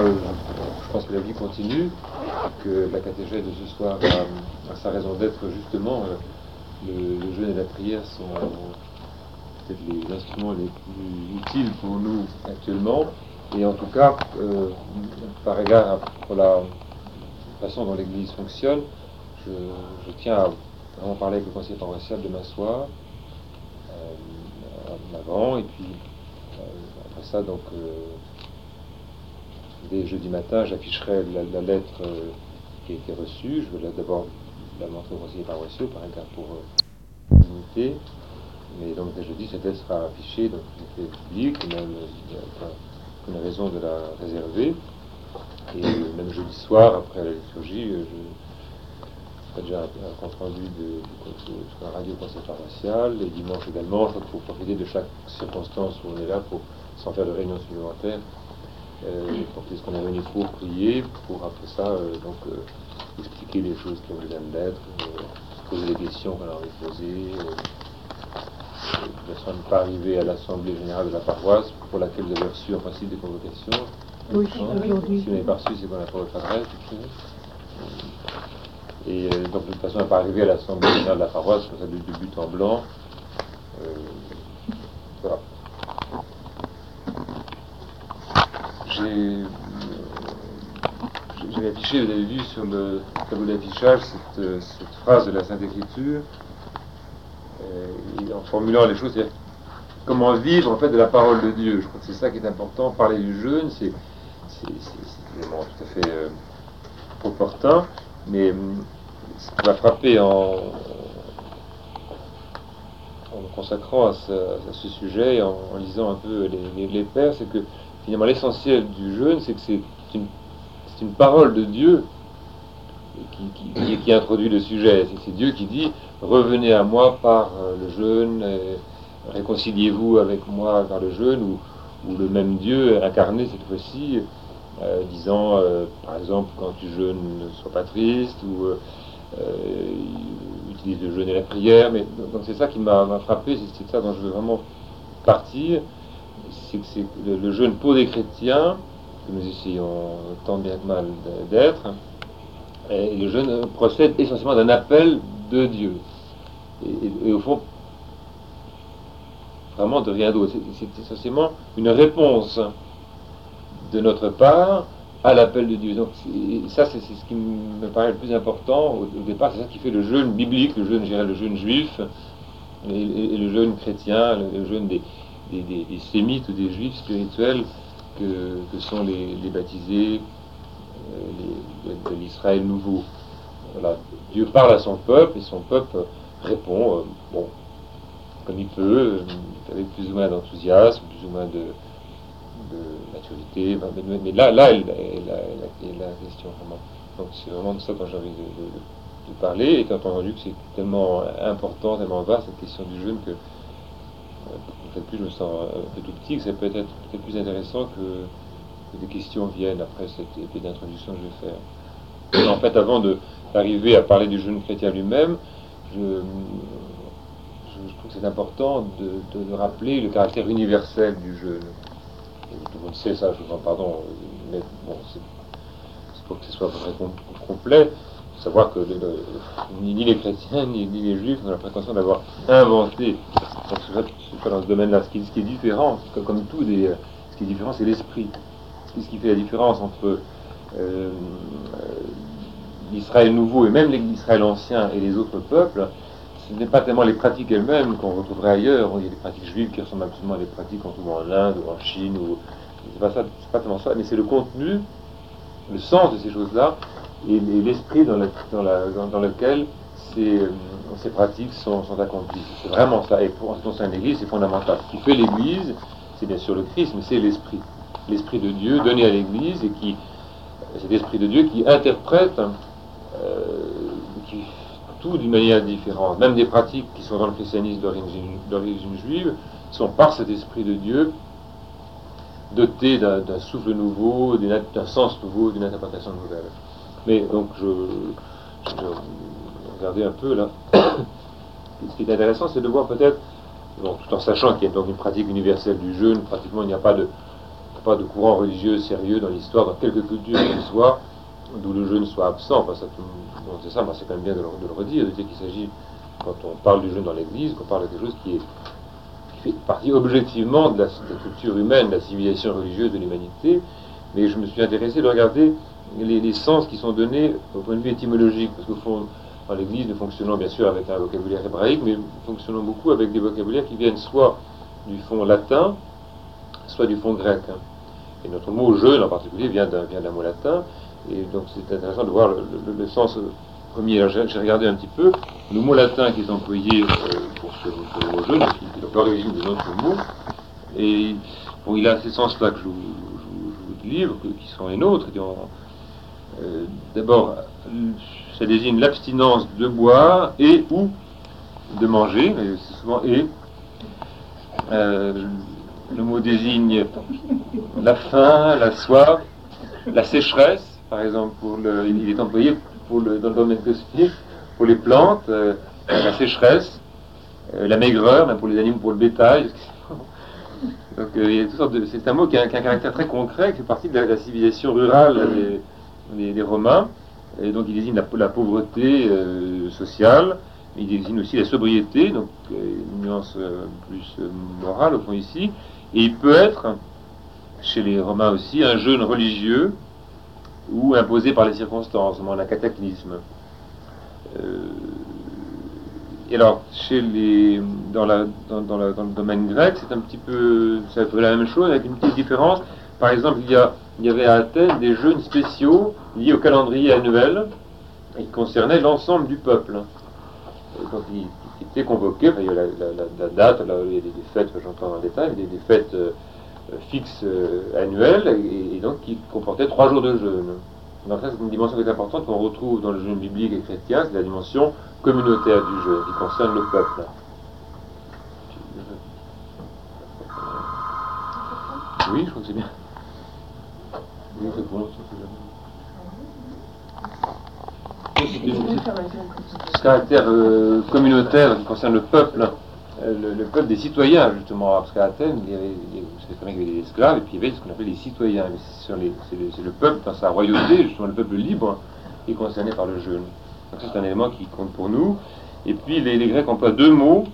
je pense que la vie continue, que la catéchèse de ce soir a sa raison d'être justement. Le jeûne et la prière sont peut-être les instruments les plus utiles pour nous actuellement, et en tout cas, par égard pour la façon dont l'Église fonctionne, je tiens à vraiment parler avec le conseiller paroissial demain soir, en avant, et puis après ça, donc, dès jeudi matin, j'afficherai la lettre qui a été reçue. Je vais d'abord la montrer au conseiller paroissial par égard pour l'unité. Mais donc dès jeudi, cette lettre sera affichée, donc elle est publique, il n'y a aucune raison de la réserver. Et même jeudi soir, après la liturgie, je ferai déjà un compte rendu de la radio conseil paroissial, et dimanche également. Je crois qu'il faut profiter de chaque circonstance où on est là sans faire de réunion supplémentaire. Donc est-ce qu'on est venu pour prier, pour après ça expliquer les choses qui ont besoin d'être, poser les questions qu'on a envie de poser, de façon à ne pas arriver à l'assemblée générale de la paroisse, pour laquelle vous avez reçu en principe des convocations. Oui, aujourd'hui. Si vous n'avez pas reçu, c'est qu'on n'a pas votre adresse, et donc de façon à ne pas arriver à l'assemblée générale de la paroisse, comme ça de but en blanc. Voilà. J'avais affiché, vous avez vu sur le tableau d'affichage cette phrase de la Sainte Écriture, en formulant les choses, c'est-à-dire comment vivre en fait de la parole de Dieu. Je crois que c'est ça qui est important. Parler du jeûne, c'est évidemment tout à fait opportun, mais ce qui m'a frappé en me consacrant à ce sujet, en lisant un peu les pères, c'est que finalement l'essentiel du jeûne, c'est que c'est une parole de Dieu qui introduit le sujet. C'est Dieu qui dit « Revenez à moi par le jeûne, réconciliez-vous avec moi par le jeûne », ou le même Dieu incarné cette fois-ci, disant par exemple « Quand tu jeûnes, ne sois pas triste », ou utilise le jeûne et la prière. Mais donc c'est ça qui m'a frappé, c'est ça dont je veux vraiment partir, c'est que c'est le jeûne pour des chrétiens, que nous essayons tant bien que mal d'être, et le jeûne procède essentiellement d'un appel de Dieu. Et au fond, vraiment de rien d'autre. C'est essentiellement une réponse de notre part à l'appel de Dieu. Donc ça, c'est ce qui me paraît le plus important au départ. C'est ça qui fait le jeûne biblique, le jeûne, je dirais, le jeûne juif, et le jeûne chrétien, le jeûne des sémites ou des juifs spirituels que sont les baptisés, de l'Israël nouveau. Voilà. Dieu parle à son peuple et son peuple répond comme il peut, avec plus ou moins d'enthousiasme, plus ou moins de maturité. Mais là est la question vraiment. Donc c'est vraiment de ça dont j'ai envie de parler, étant entendu que c'est tellement important, tellement vaste cette question du jeûne que peut-être plus je me sens un peu tout petit, que ça peut être plus intéressant que des questions viennent après cette épée d'introduction que je vais faire. En fait, avant d'arriver à parler du jeûne chrétien lui-même, je trouve que c'est important de rappeler le caractère universel du jeûne. Et tout le monde sait ça, je vous en pardon, mais bon, c'est pour que ce soit très complet. Il faut savoir que ni les chrétiens ni les juifs n'ont la prétention d'avoir inventé. Donc c'est pas dans ce domaine-là. Ce qui est différent, comme tout, ce qui est différent, c'est l'esprit. Ce qui fait la différence entre l'Israël nouveau et même l'Israël ancien et les autres peuples, ce n'est pas tellement les pratiques elles-mêmes qu'on retrouverait ailleurs. Il y a des pratiques juives qui ressemblent absolument à des pratiques qu'on trouve en Inde ou en Chine. C'est pas tellement ça, mais c'est le contenu, le sens de ces choses-là et l'esprit dans lequel ces pratiques sont accomplies. C'est vraiment ça. Et pour ce qui concerne l'Église, c'est fondamental. Ce qui fait l'Église, c'est bien sûr le Christ, mais c'est l'esprit. L'esprit de Dieu donné à l'Église, et c'est l'esprit de Dieu qui interprète tout d'une manière différente. Même des pratiques qui sont dans le christianisme d'origine juive sont par cet esprit de Dieu dotées d'un souffle nouveau, d'un sens nouveau, d'une interprétation nouvelle. Mais donc je regardais un peu là. Ce qui est intéressant, c'est de voir peut-être, tout en sachant qu'il y a donc une pratique universelle du jeûne, pratiquement il n'y a pas de pas de courant religieux sérieux dans l'histoire, dans quelque culture qu'elle soit, d'où le jeûne soit absent. Enfin, ça, c'est ça, c'est quand même bien de le redire, de dire qu'il s'agit, quand on parle du jeûne dans l'Église, qu'on parle de quelque chose qui fait partie objectivement de la culture humaine, de la civilisation religieuse de l'humanité. Mais je me suis intéressé de regarder les sens qui sont donnés au point de vue étymologique, parce qu'au fond, dans l'Église, nous fonctionnons bien sûr avec un vocabulaire hébraïque, mais nous fonctionnons beaucoup avec des vocabulaires qui viennent soit du fond latin, soit du fond grec. Et notre mot jeûne en particulier vient d'un mot latin, et donc c'est intéressant de voir le sens premier. Alors j'ai regardé un petit peu le mot latin qui est employé pour ce mot jeûne, qui est l'origine de notre mot, et bon, il a ces sens-là que je vous livre, qui sont les nôtres. D'abord, ça désigne l'abstinence de boire et ou de manger, mais c'est souvent et. Le mot désigne la faim, la soif, la sécheresse, par exemple, il est employé dans le domaine cosmique pour les plantes, la sécheresse, la maigreur, même pour les animaux, pour le bétail. Donc il y a toutes sortes de. C'est un mot qui a un caractère très concret, qui fait partie de la civilisation rurale des Romains. Et donc il désigne la pauvreté sociale, il désigne aussi la sobriété, donc une nuance plus morale au fond ici. Et il peut être, chez les Romains aussi, un jeûne religieux ou imposé par les circonstances, au moment d'un cataclysme. Et alors, dans le domaine grec, c'est un petit peu la même chose, avec une petite différence. Par exemple, il y avait à Athènes des jeûnes spéciaux liés au calendrier annuel et qui concernaient l'ensemble du peuple. Et donc, ils étaient convoqués, il y a la date, il y a des fêtes, j'entends dans le détail, il y a des fêtes fixes annuelles, et donc qui comportaient 3 jours de jeûne. Donc ça, c'est une dimension qui est importante qu'on retrouve dans le jeûne biblique et chrétien, c'est la dimension communautaire du jeûne, qui concerne le peuple. Oui, je crois que c'est bien. Oui, c'est bon, ce caractère communautaire qui concerne le peuple, le peuple des citoyens, justement, parce qu'à Athènes, il y avait des esclaves, et puis il y avait ce qu'on appelait les citoyens. C'est le peuple, dans sa royauté, justement, le peuple libre, qui est concerné par le jeûne. Donc ça, c'est un élément qui compte pour nous. Et puis, les Grecs emploient 2 mots.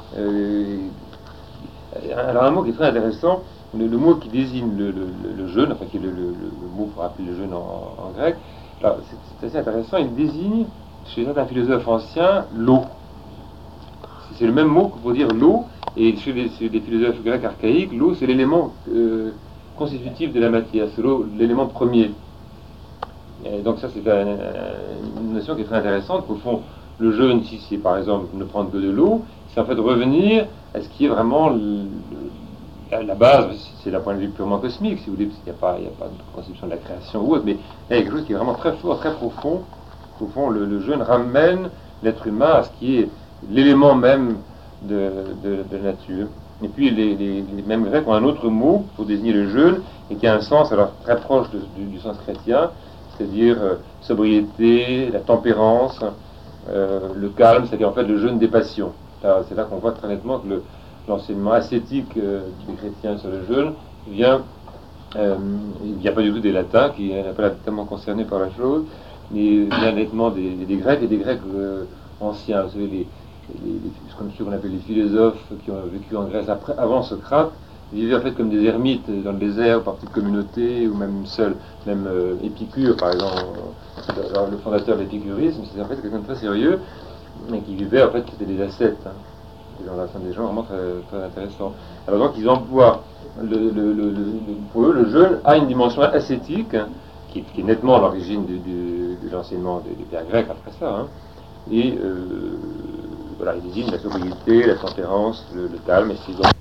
Alors, un mot qui est très intéressant, le mot qui désigne le jeûne, enfin, qui est le mot pour appeler le jeûne en grec. Alors, c'est assez intéressant, il désigne, chez certains philosophes anciens, l'eau. C'est le même mot que pour dire l'eau, et chez des philosophes grecs archaïques, l'eau, c'est l'élément constitutif de la matière, c'est l'élément premier. Et donc ça, c'est une notion qui est très intéressante, qu'au fond, le jeûne, si c'est par exemple ne prendre que de l'eau, c'est en fait revenir à ce qui est vraiment la base, c'est d'un point de vue purement cosmique, si vous voulez, parce qu'il n'y a pas de conception de la création ou autre, mais il y a quelque chose qui est vraiment très fort, très profond. Au fond, le jeûne ramène l'être humain à ce qui est l'élément même de la nature. Et puis les mêmes Grecs ont un autre mot pour désigner le jeûne, et qui a un sens alors très proche du sens chrétien, c'est-à-dire sobriété, la tempérance, le calme, c'est-à-dire en fait le jeûne des passions. C'est là qu'on voit très nettement que l'enseignement ascétique des chrétiens sur le jeûne vient pas du tout des latins, qui n'est pas tellement concernés par la chose, mais vient nettement des Grecs et des Grecs anciens. Vous savez, ceux qu'on appelle les philosophes qui ont vécu en Grèce avant Socrate, vivaient en fait comme des ermites dans le désert, par petite communauté, ou même seuls. Même Épicure, par exemple, le fondateur de l'épicurisme, c'est en fait quelqu'un de très sérieux, mais qui vivait, en fait, c'était des ascètes. Des gens vraiment très, très intéressants. Alors donc ils emploient, pour eux, le jeûne a une dimension ascétique, qui est nettement à l'origine de l'enseignement des pères grecs après ça, et voilà, ils désignent la sobriété, la tempérance, le calme, et c'est donc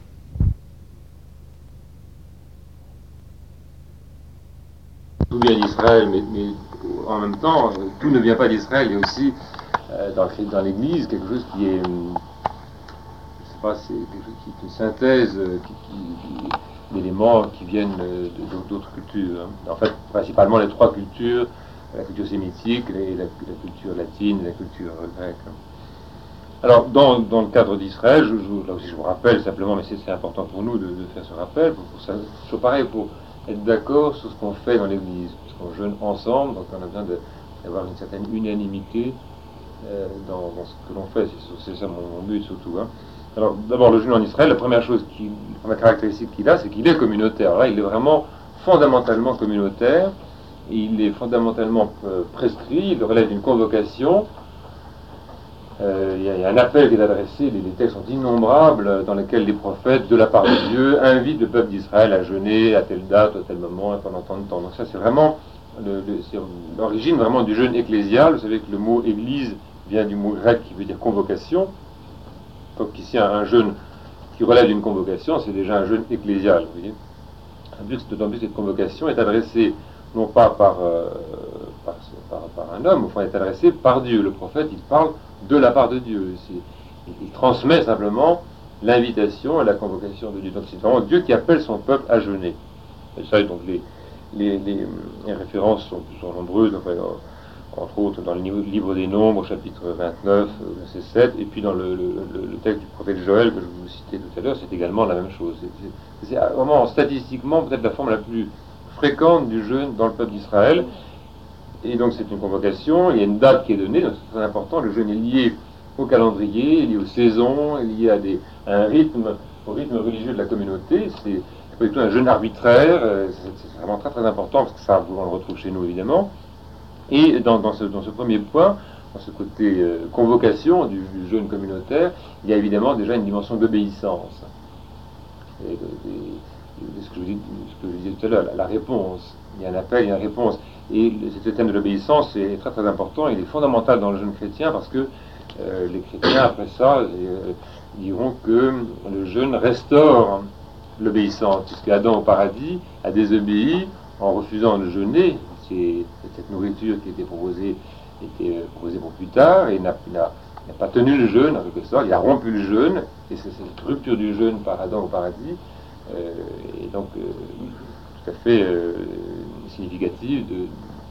tout vient d'Israël, mais en même temps, tout ne vient pas d'Israël, il y a aussi dans l'Église quelque chose qui est, c'est quelque chose qui est une synthèse d'éléments qui viennent d'autres cultures. En fait, principalement les 3 cultures, la culture sémitique, la culture latine, la culture grecque. Alors, dans le cadre d'Israël, là aussi je vous rappelle simplement, mais c'est important pour nous de faire ce rappel, toujours pareil, pour être d'accord sur ce qu'on fait dans l'Église, puisqu'on jeûne ensemble, donc on a besoin d'avoir une certaine unanimité dans ce que l'on fait. C'est ça mon but surtout. Hein. Alors d'abord le jeûne en Israël, la première caractéristique qu'il a, c'est qu'il est communautaire. Alors là, il est vraiment fondamentalement communautaire. Il est fondamentalement prescrit, il relève d'une convocation. Il y a un appel qui est adressé, les textes sont innombrables, dans lesquels les prophètes, de la part de Dieu, invitent le peuple d'Israël à jeûner à telle date, à tel moment, et pendant tant de temps. Donc ça, c'est vraiment c'est l'origine vraiment du jeûne ecclésial. Vous savez que le mot église vient du mot grec qui veut dire convocation. Donc ici, un jeûne qui relève d'une convocation, c'est déjà un jeûne ecclésial. Vous voyez, d'autant plus cette convocation est adressée non pas par un homme, enfin, elle est adressée par Dieu. Le prophète, il parle de la part de Dieu. Il transmet simplement l'invitation et la convocation de Dieu. Donc c'est vraiment Dieu qui appelle son peuple à jeûner. Et ça, donc les références sont nombreuses, enfin, entre autres dans le livre des Nombres, chapitre 29, verset 7, et puis dans le texte du prophète Joël que je vous citais tout à l'heure, c'est également la même chose. C'est vraiment statistiquement peut-être la forme la plus fréquente du jeûne dans le peuple d'Israël. Et donc c'est une convocation, il y a une date qui est donnée, donc c'est très important. Le jeûne est lié au calendrier, lié aux saisons, lié à un rythme, au rythme religieux de la communauté. C'est pas du tout un jeûne arbitraire, c'est vraiment très très important, parce que ça, on le retrouve chez nous évidemment. Et dans ce premier point, dans ce côté convocation du jeûne communautaire, il y a évidemment déjà une dimension d'obéissance. Et ce que je vous disais tout à l'heure, la réponse. Il y a un appel, il y a une réponse. Et ce thème de l'obéissance est très très important, il est fondamental dans le jeûne chrétien, parce que les chrétiens, après ça, diront que le jeûne restaure l'obéissance, puisque Adam au paradis a désobéi en refusant de jeûner. C'est cette nourriture qui était proposée pour plus tard, et il n'a pas tenu le jeûne, en quelque sorte, il a rompu le jeûne, et c'est cette rupture du jeûne par Adam au paradis, et donc tout à fait significative de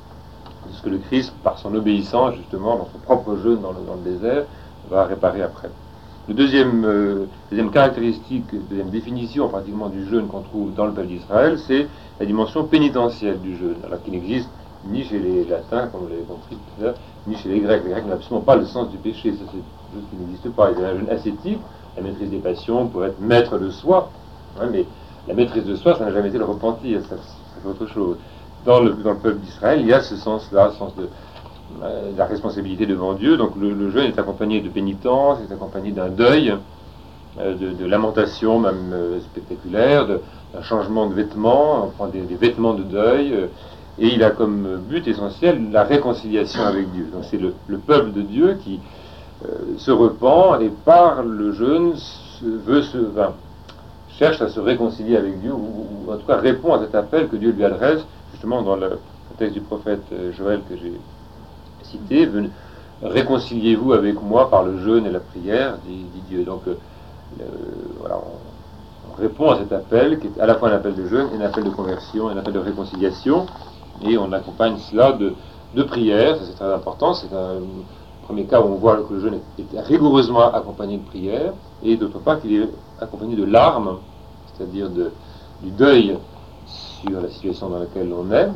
ce que le Christ, par son obéissance, justement, dans son propre jeûne dans le désert, va réparer après. Le deuxième caractéristique, deuxième définition pratiquement du jeûne qu'on trouve dans le peuple d'Israël, c'est la dimension pénitentielle du jeûne, alors qu'il n'existe ni chez les latins, comme vous l'avez compris tout à l'heure, ni chez les grecs. Les grecs n'ont absolument pas le sens du péché, ça c'est quelque chose qui n'existe pas. Il y a un jeûne ascétique, la maîtrise des passions pour être maître de soi, hein, mais la maîtrise de soi, ça n'a jamais été le repentir, ça c'est autre chose. Dans le peuple d'Israël, il y a ce sens-là, ce sens de la responsabilité devant Dieu. Donc le jeûne est accompagné de pénitence, est accompagné d'un deuil, de lamentation même spectaculaire, d'un changement de vêtements, on prend des vêtements de deuil, et il a comme but essentiel la réconciliation avec Dieu. Donc c'est le peuple de Dieu qui se repent et par le jeûne cherche à se réconcilier avec Dieu, ou en tout cas répond à cet appel que Dieu lui adresse, justement dans le texte du prophète Joël que j'ai cité, réconciliez-vous avec moi par le jeûne et la prière, dit Dieu. Donc voilà, on répond à cet appel qui est à la fois un appel de jeûne, un appel de conversion, un appel de réconciliation, et on accompagne cela de prière. Ça c'est très important. C'est un premier cas où on voit que le jeûne est rigoureusement accompagné de prière, et d'autre part qu'il est accompagné de larmes, c'est-à-dire du deuil sur la situation dans laquelle on est,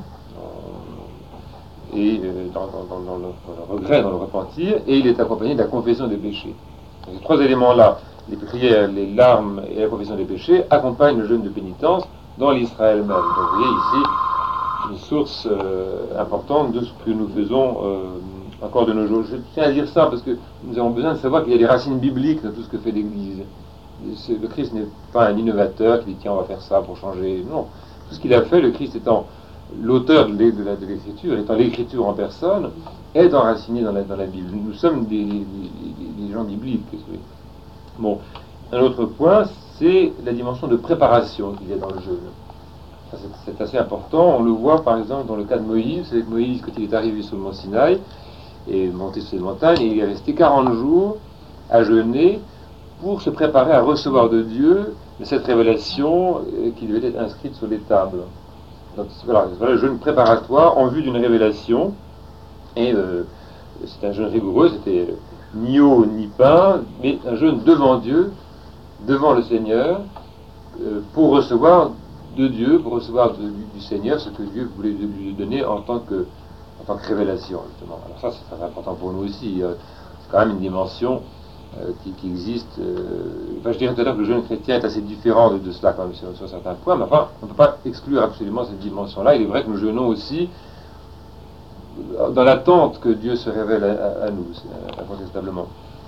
et dans le regret, dans le repentir, et il est accompagné de la confession des péchés. Donc, ces trois éléments-là, les prières, les larmes et la confession des péchés, accompagnent le jeûne de pénitence dans l'Israël même. Donc vous voyez ici une source importante de ce que nous faisons encore de nos jours. Je tiens à dire ça parce que nous avons besoin de savoir qu'il y a des racines bibliques dans tout ce que fait l'Église. Le Christ n'est pas un innovateur qui dit tiens on va faire ça pour changer. Non, tout ce qu'il a fait, le Christ étant l'auteur de l'écriture, étant l'écriture en personne, est enraciné dans la Bible. Nous sommes des gens bibliques. Bon, un autre point, c'est la dimension de préparation qu'il y a dans le jeûne. Ça, c'est assez important. On le voit par exemple dans le cas de Moïse. C'est que Moïse, quand il est arrivé sur le mont Sinaï et monté sur cette montagne, il est resté 40 jours à jeûner pour se préparer à recevoir de Dieu cette révélation qui devait être inscrite sur les tables. Donc voilà le jeûne préparatoire en vue d'une révélation, et c'est un jeûne rigoureux, c'était ni eau ni pain, mais un jeûne devant Dieu, devant le Seigneur, pour recevoir de Dieu pour recevoir du Seigneur ce que Dieu voulait lui donner en tant que révélation, justement. Alors ça, c'est très important pour nous aussi. C'est quand même une dimension qui existe. Enfin, je dirais tout à l'heure que le jeûne chrétien est assez différent de cela quand même sur certains points, mais enfin, on ne peut pas exclure absolument cette dimension-là. Il est vrai que nous jeûnons aussi dans l'attente que Dieu se révèle à nous, incontestablement.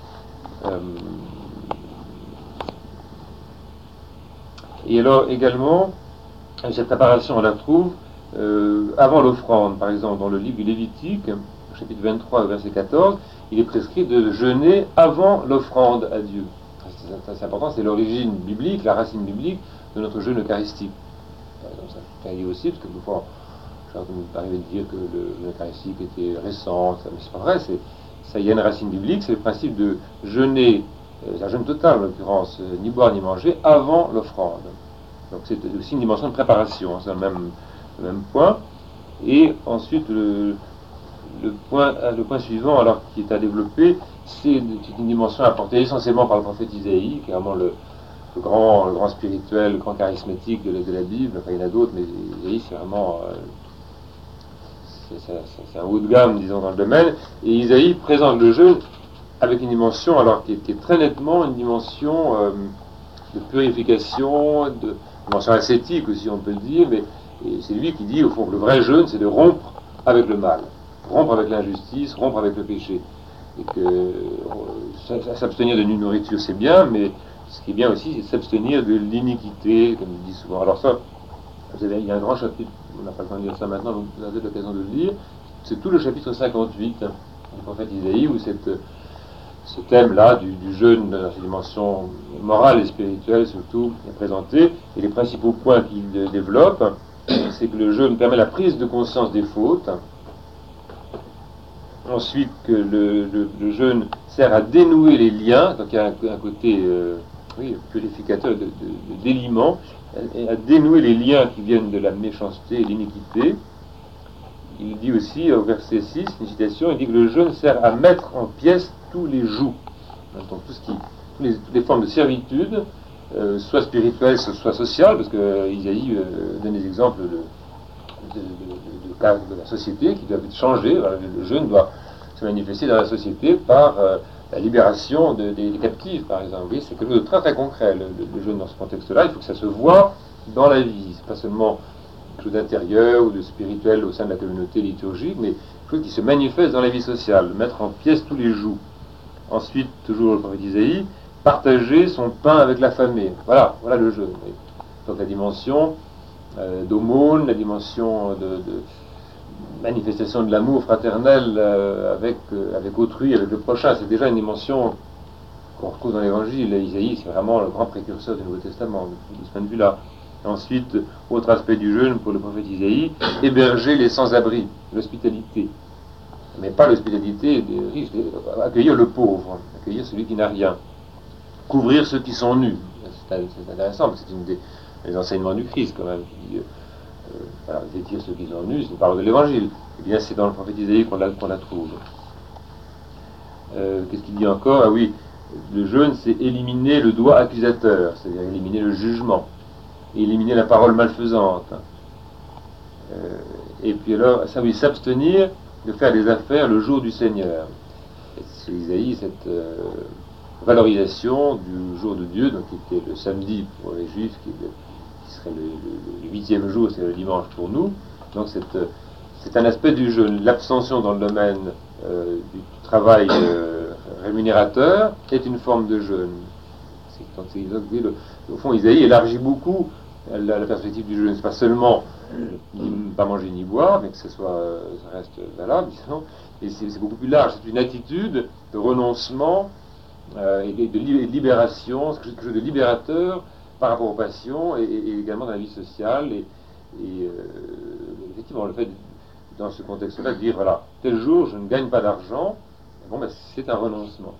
Et alors également, cette préparation, on la trouve avant l'offrande. Par exemple, dans le livre du Lévitique, chapitre 23, verset 14, il est prescrit de jeûner avant l'offrande à Dieu. C'est important, c'est l'origine biblique, la racine biblique de notre jeûne eucharistique. Donc ça peut dire aussi, parce que parfois, j'ai arrivé de dire que le jeûne eucharistique était récent, mais c'est pas vrai, ça y a une racine biblique, c'est le principe de jeûner, c'est un jeûne total en l'occurrence, ni boire ni manger, avant l'offrande. Donc c'est aussi une dimension de préparation, c'est le même point. Et ensuite, le point suivant, alors qui est à développer, c'est une dimension apportée essentiellement par le prophète Isaïe, qui est vraiment le grand spirituel, le grand charismatique de la Bible. Enfin, il y en a d'autres, mais Isaïe, c'est vraiment c'est un haut de gamme, disons, dans le domaine. Et Isaïe présente le jeûne avec une dimension, alors qui est très nettement une dimension de purification, de dimension ascétique aussi, on peut le dire, mais c'est lui qui dit, au fond, que le vrai jeûne, c'est de rompre avec le mal, rompre avec l'injustice, rompre avec le péché. Et que s'abstenir de nourriture, c'est bien, mais ce qui est bien aussi, c'est de s'abstenir de l'iniquité, comme il dit souvent. Alors ça, il y a un grand chapitre, on n'a pas le temps de lire ça maintenant, donc vous avez l'occasion de le lire, c'est tout le chapitre 58 du prophète Isaïe, où ce thème-là du jeûne dans sa dimension morale et spirituelle surtout est présenté, et les principaux points qu'il développe, c'est que le jeûne permet la prise de conscience des fautes, ensuite que le jeûne sert à dénouer les liens, donc il y a un côté purificateur de déliement, à dénouer les liens qui viennent de la méchanceté et l'iniquité. Il dit aussi au verset 6, une citation, il dit que le jeûne sert à mettre en pièces tous les jougs, donc toutes les formes de servitude, soit spirituelles, soit sociales, parce que Isaïe donne des exemples de la société qui doivent être changés. Le jeûne doit se manifester dans la société par la libération des captifs, par exemple. Oui, c'est quelque chose de très très concret, le jeûne dans ce contexte-là. Il faut que ça se voit dans la vie. C'est pas seulement quelque chose d'intérieur ou de spirituel au sein de la communauté liturgique, mais quelque chose qui se manifeste dans la vie sociale, mettre en pièces tous les jougs. Ensuite, toujours le prophète Isaïe, partager son pain avec l'affamé. Voilà le jeûne. Donc la dimension d'aumône, la dimension de manifestation de l'amour fraternel avec autrui, avec le prochain, c'est déjà une dimension qu'on retrouve dans l'Évangile. Isaïe, c'est vraiment le grand précurseur du Nouveau Testament, de ce point de vue-là. Ensuite, autre aspect du jeûne pour le prophète Isaïe, héberger les sans-abri, l'hospitalité. Mais pas l'hospitalité des riches, accueillir le pauvre, accueillir celui qui n'a rien. Couvrir ceux qui sont nus. C'est intéressant, parce que c'est des enseignements du Christ, quand même, qui dit vêtir ceux qui sont nus, c'est une parole de l'Évangile. Eh bien, c'est dans le prophète Isaïe qu'on la trouve. Qu'est-ce qu'il dit encore? Ah oui, le jeûne, c'est éliminer le doigt accusateur, c'est-à-dire éliminer le jugement, éliminer la parole malfaisante. Et puis alors, ça oui, s'abstenir de faire des affaires le jour du Seigneur. Et c'est Isaïe, cette valorisation du jour de Dieu, donc qui était le samedi pour les Juifs, qui serait le 8e jour, c'est le dimanche pour nous. Donc c'est un aspect du jeûne. L'abstention dans le domaine du travail rémunérateur est une forme de jeûne. Au fond, Isaïe élargit beaucoup la perspective du jeûne. C'est pas seulement ne pas manger ni boire, mais que ça reste valable, disons. Et c'est beaucoup plus large. C'est une attitude de renoncement et de libération, quelque chose de libérateur par rapport aux passions et également dans la vie sociale. Et effectivement, le fait, dans ce contexte-là, de dire, voilà, tel jour, je ne gagne pas d'argent, bon, ben, c'est un renoncement.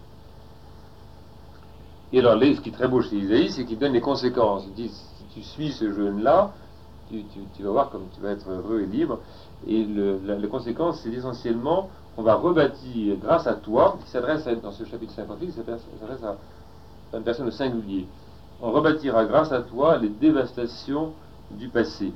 Et alors, ce qui est très beau chez Isaïe, c'est qu'il donne les conséquences. Il dit, si tu suis ce jeûne-là, tu vas voir comme tu vas être heureux et libre. Et la conséquence, c'est essentiellement qu'on va rebâtir, grâce à toi, qui s'adresse dans ce chapitre 58, qui s'adresse à une personne au singulier. On rebâtira grâce à toi les dévastations du passé.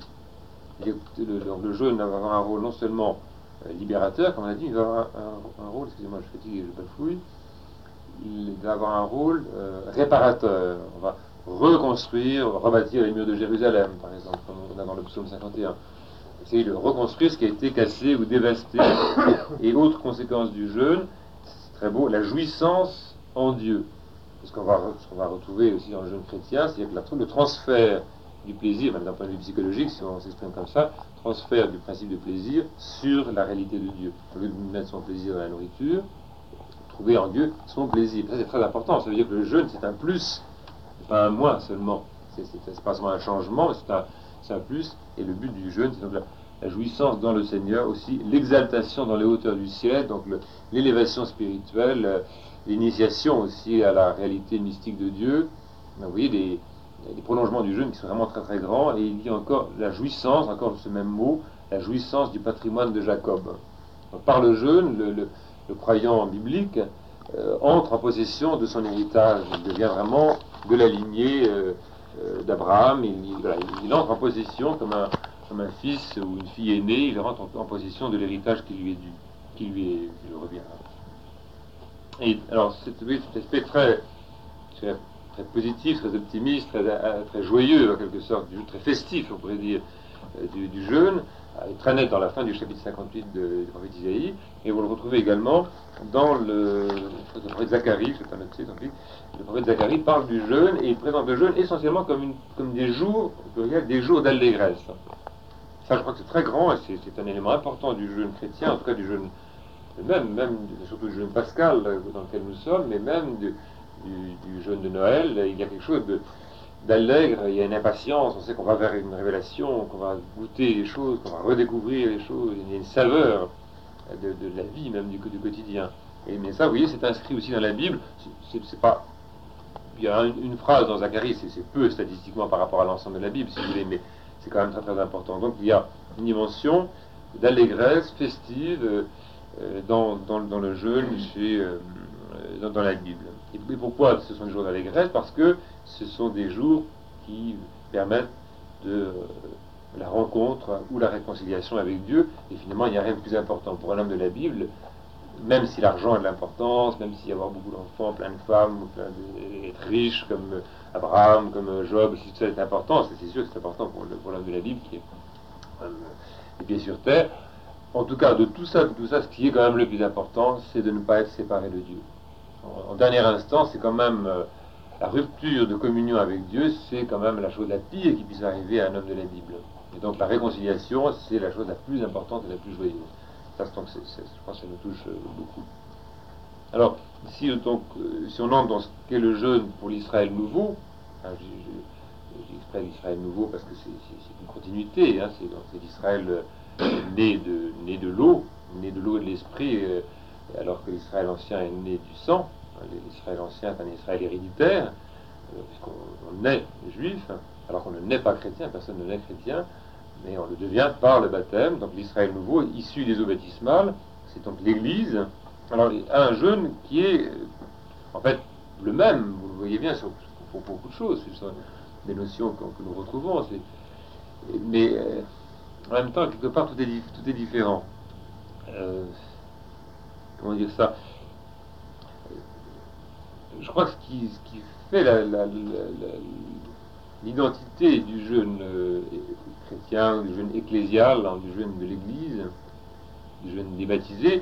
Donc le jeûne va avoir un rôle non seulement libérateur, comme on a dit, il va avoir un rôle, excusez-moi, je fatigue et je bafouille, il va avoir un rôle réparateur. On va reconstruire, rebâtir les murs de Jérusalem, par exemple, comme on a dans le psaume 51. Essayer de reconstruire ce qui a été cassé ou dévasté. Et autre conséquence du jeûne, c'est très beau, la jouissance en Dieu. Ce qu'on va retrouver aussi dans le jeûne chrétien, c'est le transfert du plaisir, même d'un point de vue psychologique, si on s'exprime comme ça, transfert du principe de plaisir sur la réalité de Dieu. Au lieu de mettre son plaisir dans la nourriture, trouver en Dieu son plaisir. Ça, c'est très important. Ça veut dire que le jeûne, c'est un plus, c'est pas un moins seulement. C'est pas seulement un changement, mais c'est un plus. Et le but du jeûne, c'est donc la jouissance dans le Seigneur, aussi l'exaltation dans les hauteurs du ciel, donc l'élévation spirituelle, l'initiation aussi à la réalité mystique de Dieu. Vous voyez des prolongements du jeûne qui sont vraiment très très grands. Et il dit encore la jouissance, encore ce même mot, la jouissance du patrimoine de Jacob. Donc, par le jeûne, le croyant biblique entre en possession de son héritage. Il devient vraiment de la lignée d'Abraham. Il entre en possession comme un fils ou une fille aînée. Il rentre en possession de l'héritage qui lui est dû, qui lui revient. Et alors, cet aspect très positif, très optimiste, très joyeux en quelque sorte, très festif, on pourrait dire, du jeûne, est très net dans la fin du chapitre 58 du prophète Isaïe, et vous le retrouvez également dans le prophète Zacharie, je ne vais pas noter, tant pis. Le prophète Zacharie parle du jeûne, et il présente le jeûne essentiellement comme des jours, des jours d'allégresse. Ça, je crois que c'est très grand, et c'est un élément important du jeûne chrétien, en tout cas du jeûne, même surtout du jeûne pascal dans lequel nous sommes, mais même du jeûne de Noël. Il y a quelque chose d'allègre, il y a une impatience, on sait qu'on va vers une révélation, qu'on va goûter les choses, qu'on va redécouvrir les choses, il y a une saveur de la vie même du quotidien. Mais ça, vous voyez, c'est inscrit aussi dans la Bible. C'est pas... Il y a une phrase dans Zacharie, c'est peu statistiquement par rapport à l'ensemble de la Bible, si vous voulez, mais c'est quand même très très important. Donc il y a une dimension d'allégresse festive dans le jeûne dans la Bible. Et pourquoi ce sont des jours d'allégresse? Parce que ce sont des jours qui permettent de la rencontre ou la réconciliation avec Dieu. Et finalement, il n'y a rien de plus important pour un homme de la Bible, même si l'argent a de l'importance, même s'il y a avoir beaucoup d'enfants, plein de femmes, être riche comme Abraham, comme Job, si tout ça est important, c'est sûr que c'est important pour l'homme de la Bible qui est les pieds sur terre. En tout cas, de tout ça, ce qui est quand même le plus important, c'est de ne pas être séparé de Dieu. En dernière instance, c'est quand même la rupture de communion avec Dieu, c'est quand même la chose la pire qui puisse arriver à un homme de la Bible. Et donc la réconciliation, c'est la chose la plus importante et la plus joyeuse. Ça, je pense que ça nous touche beaucoup. Alors, si on entre dans ce qu'est le jeûne pour l'Israël nouveau, j'exprès l'Israël nouveau parce que c'est une continuité, c'est l'Israël né de l'eau et de l'esprit, alors que l'Israël ancien est né du sang. L'Israël ancien est un Israël héréditaire, puisqu'on naît juif, alors qu'on ne naît pas chrétien, personne ne naît chrétien, mais on le devient par le baptême. Donc l'Israël nouveau, issu des eaux baptismales, c'est donc l'Église. Alors un jeûne qui est en fait le même, vous le voyez bien, pour beaucoup de choses, ce sont des notions que nous retrouvons, mais en même temps, quelque part, tout est différent. Comment dire ça? Je crois que ce qui fait l'identité du jeûne chrétien, du jeûne ecclésial, du jeûne de l'Église, du jeûne des baptisés,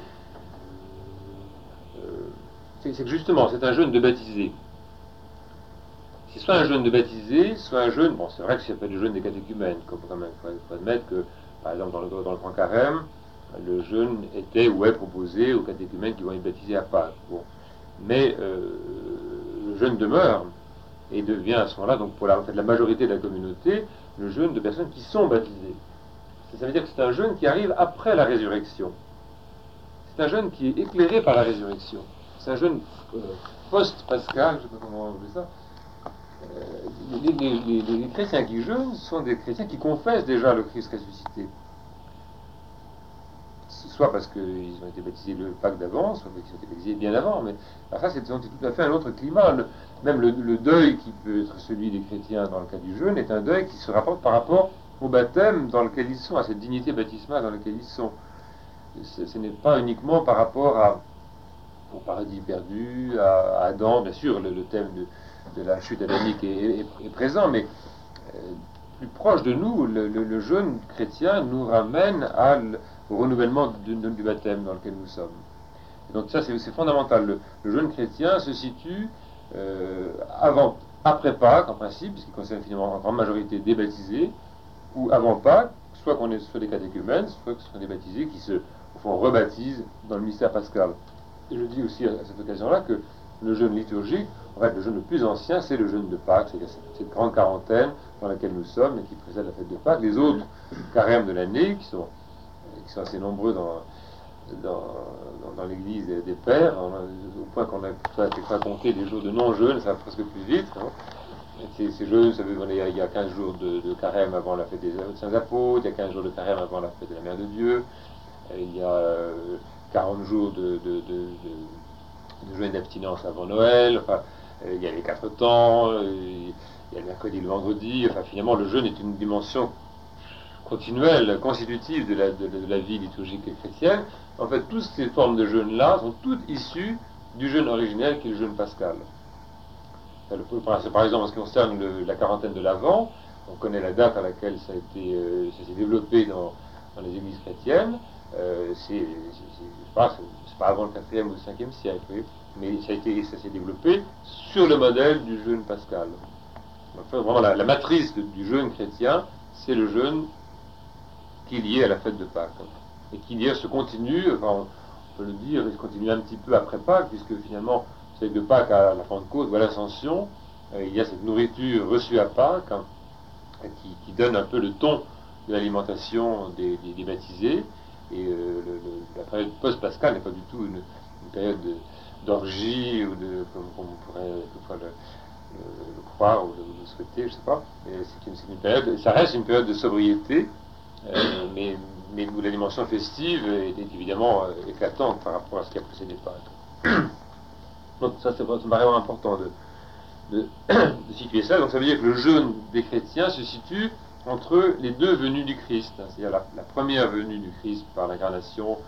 c'est que justement, c'est un jeûne de baptisés. C'est soit un jeûne de baptisés, soit un jeûne, bon, c'est vrai que c'est pas du jeûne des catéchumènes, comme quand même, il faut admettre que, par exemple, dans le Grand Carême, le jeûne était ou est proposé aux catéchumènes qui vont être baptisés à Pâques. Bon. Mais le jeûne demeure et devient à ce moment-là, donc pour la majorité de la communauté, le jeûne de personnes qui sont baptisées. Ça veut dire que c'est un jeûne qui arrive après la résurrection. C'est un jeûne qui est éclairé par la résurrection. C'est un jeûne post-pascal, je ne sais pas comment on dit ça. Les chrétiens qui jeûnent sont des chrétiens qui confessent déjà le Christ ressuscité. Soit parce qu'ils ont été baptisés le Pâques d'avance, soit parce qu'ils ont été baptisés bien avant, mais ça c'est tout à fait un autre climat. Même le deuil qui peut être celui des chrétiens dans le cas du jeûne est un deuil qui se rapporte par rapport au baptême dans lequel ils sont, à cette dignité baptismale dans laquelle ils sont. Ce n'est pas uniquement par rapport au paradis perdu, à Adam, bien sûr, le thème de la chute adamique est présent, mais plus proche de nous, le jeûne chrétien nous ramène au renouvellement du baptême dans lequel nous sommes. Et donc ça, c'est fondamental. Le jeûne chrétien se situe après Pâques, en principe, puisqu'il concerne finalement en grande majorité des baptisés, ou avant Pâques, soit qu'on est sur des catéchumènes, soit que ce sont des baptisés qui se font rebaptisent dans le mystère pascal. Et je dis aussi à cette occasion-là que le jeûne liturgique, en fait, le jeûne le plus ancien, c'est le jeûne de Pâques, c'est cette grande quarantaine dans laquelle nous sommes et qui précède la fête de Pâques. Les autres carèmes de l'année, qui sont assez nombreux dans l'église des pères, au point qu'on a fait compter les jours de non-jeûne, ça va presque plus vite. Hein. Ces jeûnes, ça veut dire il y a 15 jours de carême avant la fête des saints apôtres, il y a 15 jours de carême avant la fête de la Mère de Dieu, il y a 40 jours de jeûne d'abstinence avant Noël, enfin, il y a les 4 temps, il y a le mercredi et le vendredi, enfin finalement le jeûne est une dimension continuelle, constitutive de la vie liturgique chrétienne. En fait, toutes ces formes de jeûne-là sont toutes issues du jeûne originel qui est le jeûne pascal. Par exemple, en ce qui concerne la quarantaine de l'Avent, on connaît la date à laquelle ça s'est développé dans les églises chrétiennes. C'est pas avant le 4e ou le 5e siècle, oui, mais ça s'est développé sur le modèle du jeûne pascal. Enfin, vraiment, la matrice du jeûne chrétien, c'est le jeûne qui est lié à la fête de Pâques. Et qui d'ailleurs se continue, enfin, on peut le dire, il se continue un petit peu après Pâques, puisque finalement, c'est de Pâques à la Pentecôte ou à l'Ascension, il y a cette nourriture reçue à Pâques, hein, qui donne un peu le ton de l'alimentation des baptisés. Et la période post-pascale n'est pas du tout une période d'orgie ou comme on pourrait le croire ou le souhaiter, je ne sais pas. C'est une période, ça reste une période de sobriété, mais où la dimension festive est évidemment éclatante par rapport à ce qui a précédé Pâques. Donc ça, ça me paraît vraiment important de situer ça. Donc ça veut dire que le jeûne des chrétiens se situe entre les deux venues du Christ, c'est-à-dire la première venue du Christ par l'incarnation,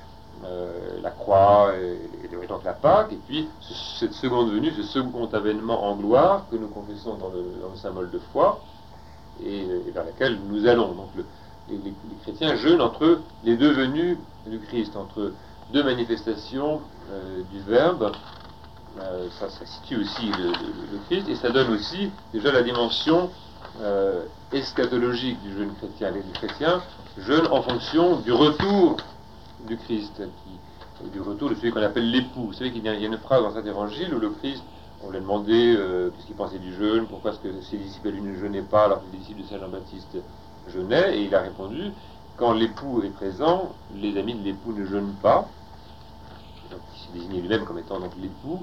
la croix et donc la Pâque, et puis cette seconde venue, ce second avènement en gloire que nous confessons dans le symbole de foi et vers laquelle nous allons. Donc les chrétiens jeûnent entre les deux venues du Christ, entre deux manifestations du Verbe. Ça situe aussi le Christ, et ça donne aussi déjà la dimension eschatologique du jeûne chrétien. Les chrétiens jeûnent en fonction du retour du Christ, du retour de celui qu'on appelle l'époux. Vous savez qu'il y a une phrase dans cet évangile où le Christ, on lui a demandé qu'est-ce qu'il pensait du jeûne, pourquoi est-ce que ses disciples lui ne jeûnaient pas alors que les disciples de Saint Jean-Baptiste jeûnaient, et il a répondu, quand l'époux est présent, les amis de l'époux ne jeûnent pas. Donc il s'est désigné lui-même comme étant donc l'époux.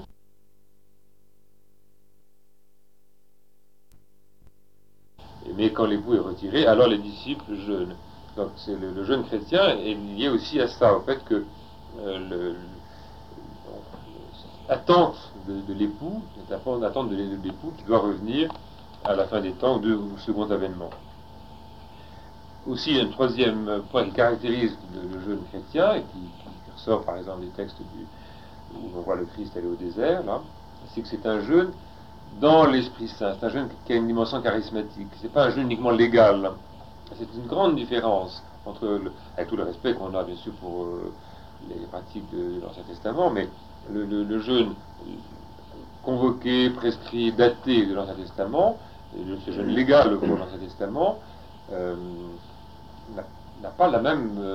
Mais quand l'époux est retiré, alors les disciples jeûnent. Donc le jeûne chrétien est lié aussi à ça, au fait que l'attente de l'époux, l'attente de l'époux qui doit revenir à la fin des temps ou au second avènement. Aussi, un troisième point qui caractérise le jeûne chrétien, et qui ressort par exemple des textes où on voit le Christ aller au désert, là, c'est que c'est un jeûne dans l'Esprit Saint. C'est un jeûne qui a une dimension charismatique. C'est pas un jeûne uniquement légal. C'est une grande différence entre, avec tout le respect qu'on a bien sûr pour les pratiques de l'Ancien Testament, mais le jeûne convoqué, prescrit, daté de l'Ancien Testament, ce jeûne légal pour l'Ancien Testament, n'a pas le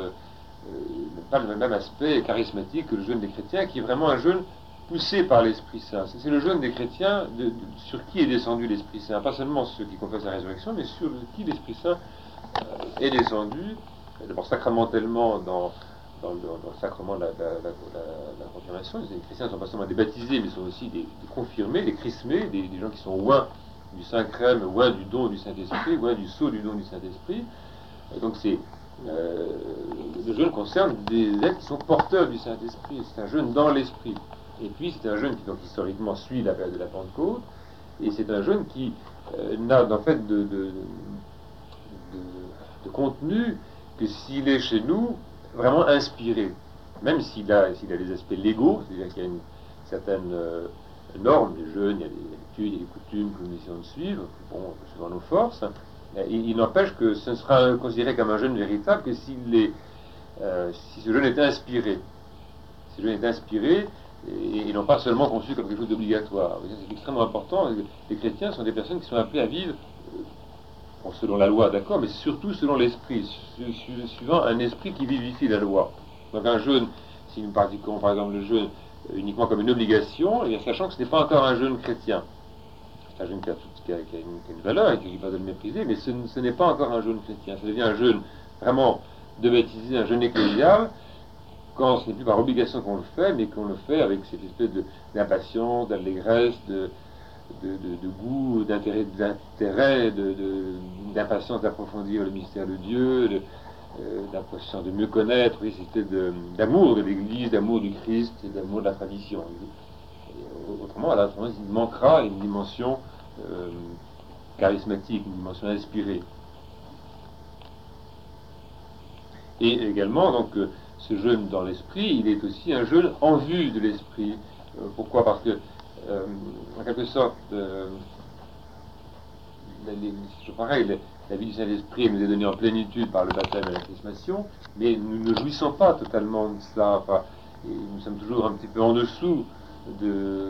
même aspect charismatique que le jeûne des chrétiens, qui est vraiment un jeûne poussé par l'Esprit Saint. C'est le jeûne des chrétiens sur qui est descendu l'Esprit Saint, pas seulement ceux qui confessent la résurrection, mais sur qui l'Esprit Saint est descendu, d'abord sacramentellement dans le sacrement de la confirmation. Les chrétiens ne sont pas seulement des baptisés, mais sont aussi des confirmés, des chrismés, des gens qui sont oints du Saint-Crème, oints du don du Saint-Esprit, oints du sceau du don du Saint-Esprit. Et donc le jeûne concerne des êtres qui sont porteurs du Saint-Esprit. C'est un jeûne dans l'Esprit. Et puis c'est un jeûne qui donc historiquement suit la période de la Pentecôte, et c'est un jeûne qui n'a en fait de contenu que s'il est chez nous vraiment inspiré. Même s'il a des aspects légaux, c'est-à-dire qu'il y a une certaine norme, des jeûnes, il y a des habitudes, il y a des coutumes que nous essayons de suivre, bon, selon nos forces, il n'empêche que ce ne sera considéré comme un jeûne véritable que si ce jeûne est inspiré. Si le jeûne est inspiré, et non pas seulement conçu comme quelque chose d'obligatoire. C'est extrêmement important. Les chrétiens sont des personnes qui sont appelées à vivre selon la loi, d'accord, mais surtout selon l'esprit, suivant un esprit qui vivifie la loi. Donc un jeûne, si nous pratiquons par exemple le jeûne uniquement comme une obligation, et bien sachant que ce n'est pas encore un jeûne chrétien. C'est un jeûne qui a une valeur et qui n'est pas de le mépriser, mais ce n'est pas encore un jeûne chrétien. Ça devient un jeûne vraiment de baptiser, un jeûne ecclésial, quand ce n'est plus par obligation qu'on le fait, mais qu'on le fait avec cette espèce d'impatience, d'allégresse, de goût, d'intérêt, d'impatience d'approfondir le mystère de Dieu, d'impatience de mieux connaître, oui, c'était d'amour de l'Église, d'amour du Christ et d'amour de la tradition. Autrement, il manquera une dimension charismatique, une dimension inspirée. Et également, donc, ce jeûne dans l'esprit, il est aussi un jeûne en vue de l'esprit. Pourquoi ? Parce que, en quelque sorte, la vie du Saint-Esprit nous est donnée en plénitude par le baptême et la chrismation, mais nous ne jouissons pas totalement de cela. Enfin, et nous sommes toujours un petit peu en dessous de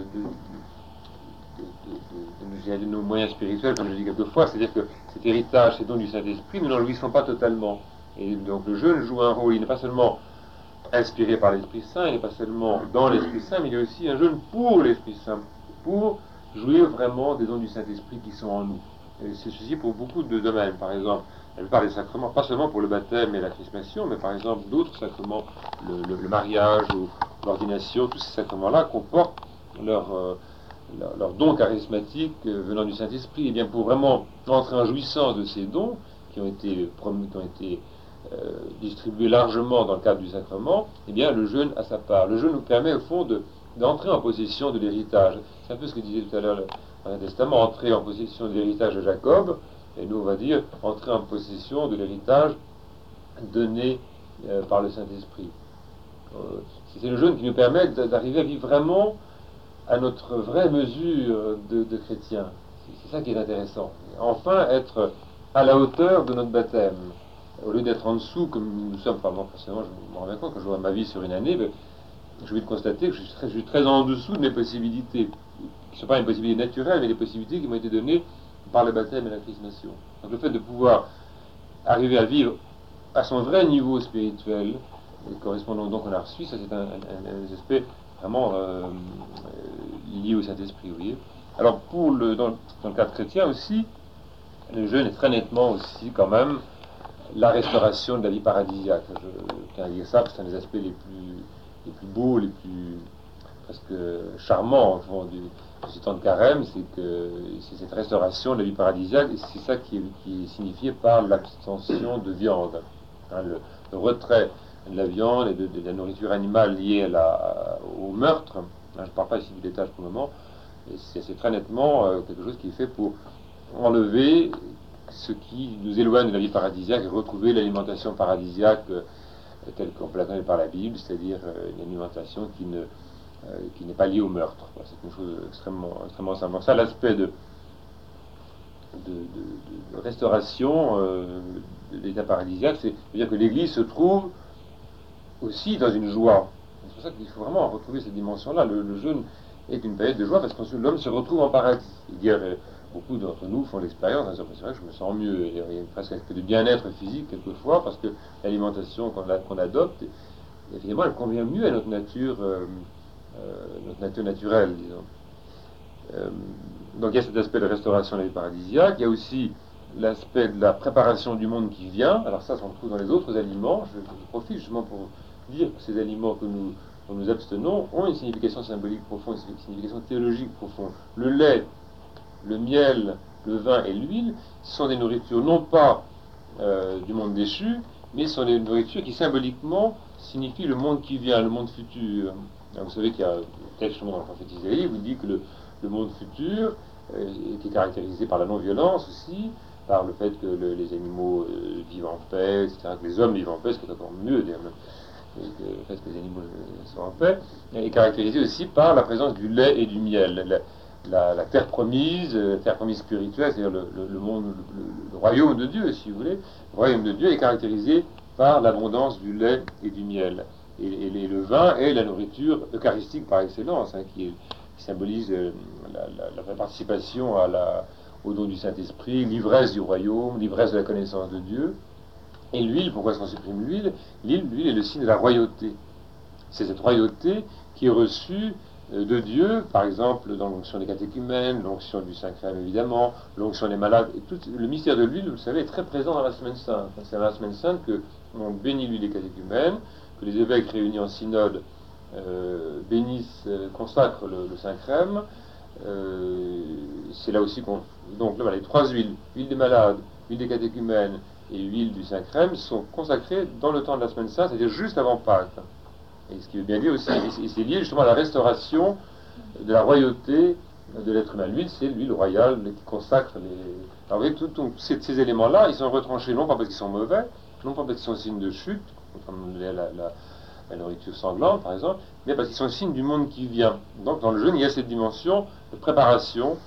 nos moyens spirituels, comme je dis quelquefois. C'est-à-dire que cet héritage, ces dons du Saint-Esprit, nous n'en jouissons pas totalement. Et donc le jeûne joue un rôle, il n'est pas seulement inspiré par l'Esprit Saint, il n'est pas seulement dans l'Esprit Saint, mais il est aussi un jeûne pour l'Esprit Saint, pour jouir vraiment des dons du Saint-Esprit qui sont en nous. Et c'est ceci pour beaucoup de domaines. Par exemple, la plupart des sacrements, pas seulement pour le baptême et la chrismation, mais par exemple d'autres sacrements, le mariage ou l'ordination, tous ces sacrements-là comportent leur don charismatique venant du Saint-Esprit. Et bien pour vraiment entrer en jouissance de ces dons qui ont été distribués largement dans le cadre du sacrement, eh bien le jeûne a sa part. Le jeûne nous permet au fond d'entrer en possession de l'héritage. C'est un peu ce que disait tout à l'heure l'Ancien Testament, entrer en possession de l'héritage de Jacob, et nous on va dire entrer en possession de l'héritage donné par le Saint-Esprit. C'est le jeûne qui nous permet d'arriver à vivre vraiment à notre vraie mesure de chrétien. C'est ça qui est intéressant. Enfin être à la hauteur de notre baptême. Au lieu d'être en dessous, comme nous sommes, moi personnellement, je me rends bien compte, quand je vois ma vie sur une année, je vais constater que je suis très en dessous de mes possibilités, qui ne sont pas une possibilité naturelle, mais des possibilités qui m'ont été données par le baptême et la chrismation. Donc le fait de pouvoir arriver à vivre à son vrai niveau spirituel, correspondant donc qu'on a reçu, ça c'est un aspect vraiment lié au Saint-Esprit, vous voyez. Alors dans le cadre chrétien aussi, le jeûne est très nettement aussi quand même la restauration de la vie paradisiaque. Je tiens à dire ça parce que c'est un des aspects les plus beaux, les plus presque charmants au fond de ce temps de carême, c'est cette restauration de la vie paradisiaque, et c'est ça qui est signifié par l'abstention de viande, hein, le retrait de la viande et de la nourriture animale liée au meurtre. Hein, je ne parle pas ici du laitage pour le moment, et c'est très nettement quelque chose qui est fait pour enlever ce qui nous éloigne de la vie paradisiaque et retrouver l'alimentation paradisiaque telle qu'on peut la connaître par la Bible, c'est-à-dire une alimentation qui n'est pas liée au meurtre. C'est une chose extrêmement simple. Donc ça, l'aspect de restauration de l'état paradisiaque, c'est-à-dire que l'Église se trouve aussi dans une joie. C'est pour ça qu'il faut vraiment retrouver cette dimension-là. Le jeûne est une période de joie parce que l'homme se retrouve en paradis. Beaucoup d'entre nous font l'expérience, c'est vrai que je me sens mieux, il y a presque un peu de bien-être physique quelquefois, parce que l'alimentation qu'on adopte, finalement, elle convient mieux à notre nature naturelle, disons. Donc il y a cet aspect de restauration de la vie paradisiaque, il y a aussi l'aspect de la préparation du monde qui vient. Alors ça, on le trouve dans les autres aliments. Je profite justement pour dire que ces aliments dont nous abstenons ont une signification symbolique profonde, une signification théologique profonde. Le lait, le miel, le vin et l'huile sont des nourritures non pas du monde déchu, mais sont des nourritures qui symboliquement signifient le monde qui vient, le monde futur. Alors, vous savez qu'il y a un texte dans le prophète Isaïe qui vous dit que le monde futur, qui est caractérisé par la non-violence aussi, par le fait que les animaux vivent en paix, etc., que les hommes vivent en paix, ce qui est encore mieux, d'ailleurs, que le fait que les animaux soient en paix, est caractérisé aussi par la présence du lait et du miel. La terre promise spirituelle, c'est-à-dire le monde, le royaume de Dieu, si vous voulez, le royaume de Dieu est caractérisé par l'abondance du lait et du miel. Et le vin est la nourriture eucharistique par excellence, hein, qui symbolise la participation au don du Saint-Esprit, l'ivresse du royaume, l'ivresse de la connaissance de Dieu. Et l'huile, pourquoi est-ce qu'on supprime l'huile? L'huile est le signe de la royauté. C'est cette royauté qui est reçue de Dieu, par exemple dans l'onction des catéchumènes, l'onction du Saint-Crème évidemment, l'onction des malades. Et tout, le mystère de l'huile, vous le savez, est très présent dans la Semaine Sainte. C'est dans la Semaine Sainte qu'on bénit l'huile des catéchumènes, que les évêques réunis en synode consacrent le Saint-Crème. C'est là aussi qu'on... Donc là, voilà, les trois huiles, huile des malades, huile des catéchumènes et huile du Saint-Crème, sont consacrées dans le temps de la Semaine Sainte, c'est-à-dire juste avant Pâques. Et ce qui veut bien dire aussi, et c'est lié justement à la restauration de la royauté de l'être humain. L'huile, c'est l'huile royale qui consacre les... Alors vous voyez, ces éléments-là, ils sont retranchés non pas parce qu'ils sont mauvais, non pas parce qu'ils sont signe de chute, comme la nourriture sanglante par exemple, mais parce qu'ils sont signe du monde qui vient. Donc dans le jeûne, il y a cette dimension de préparation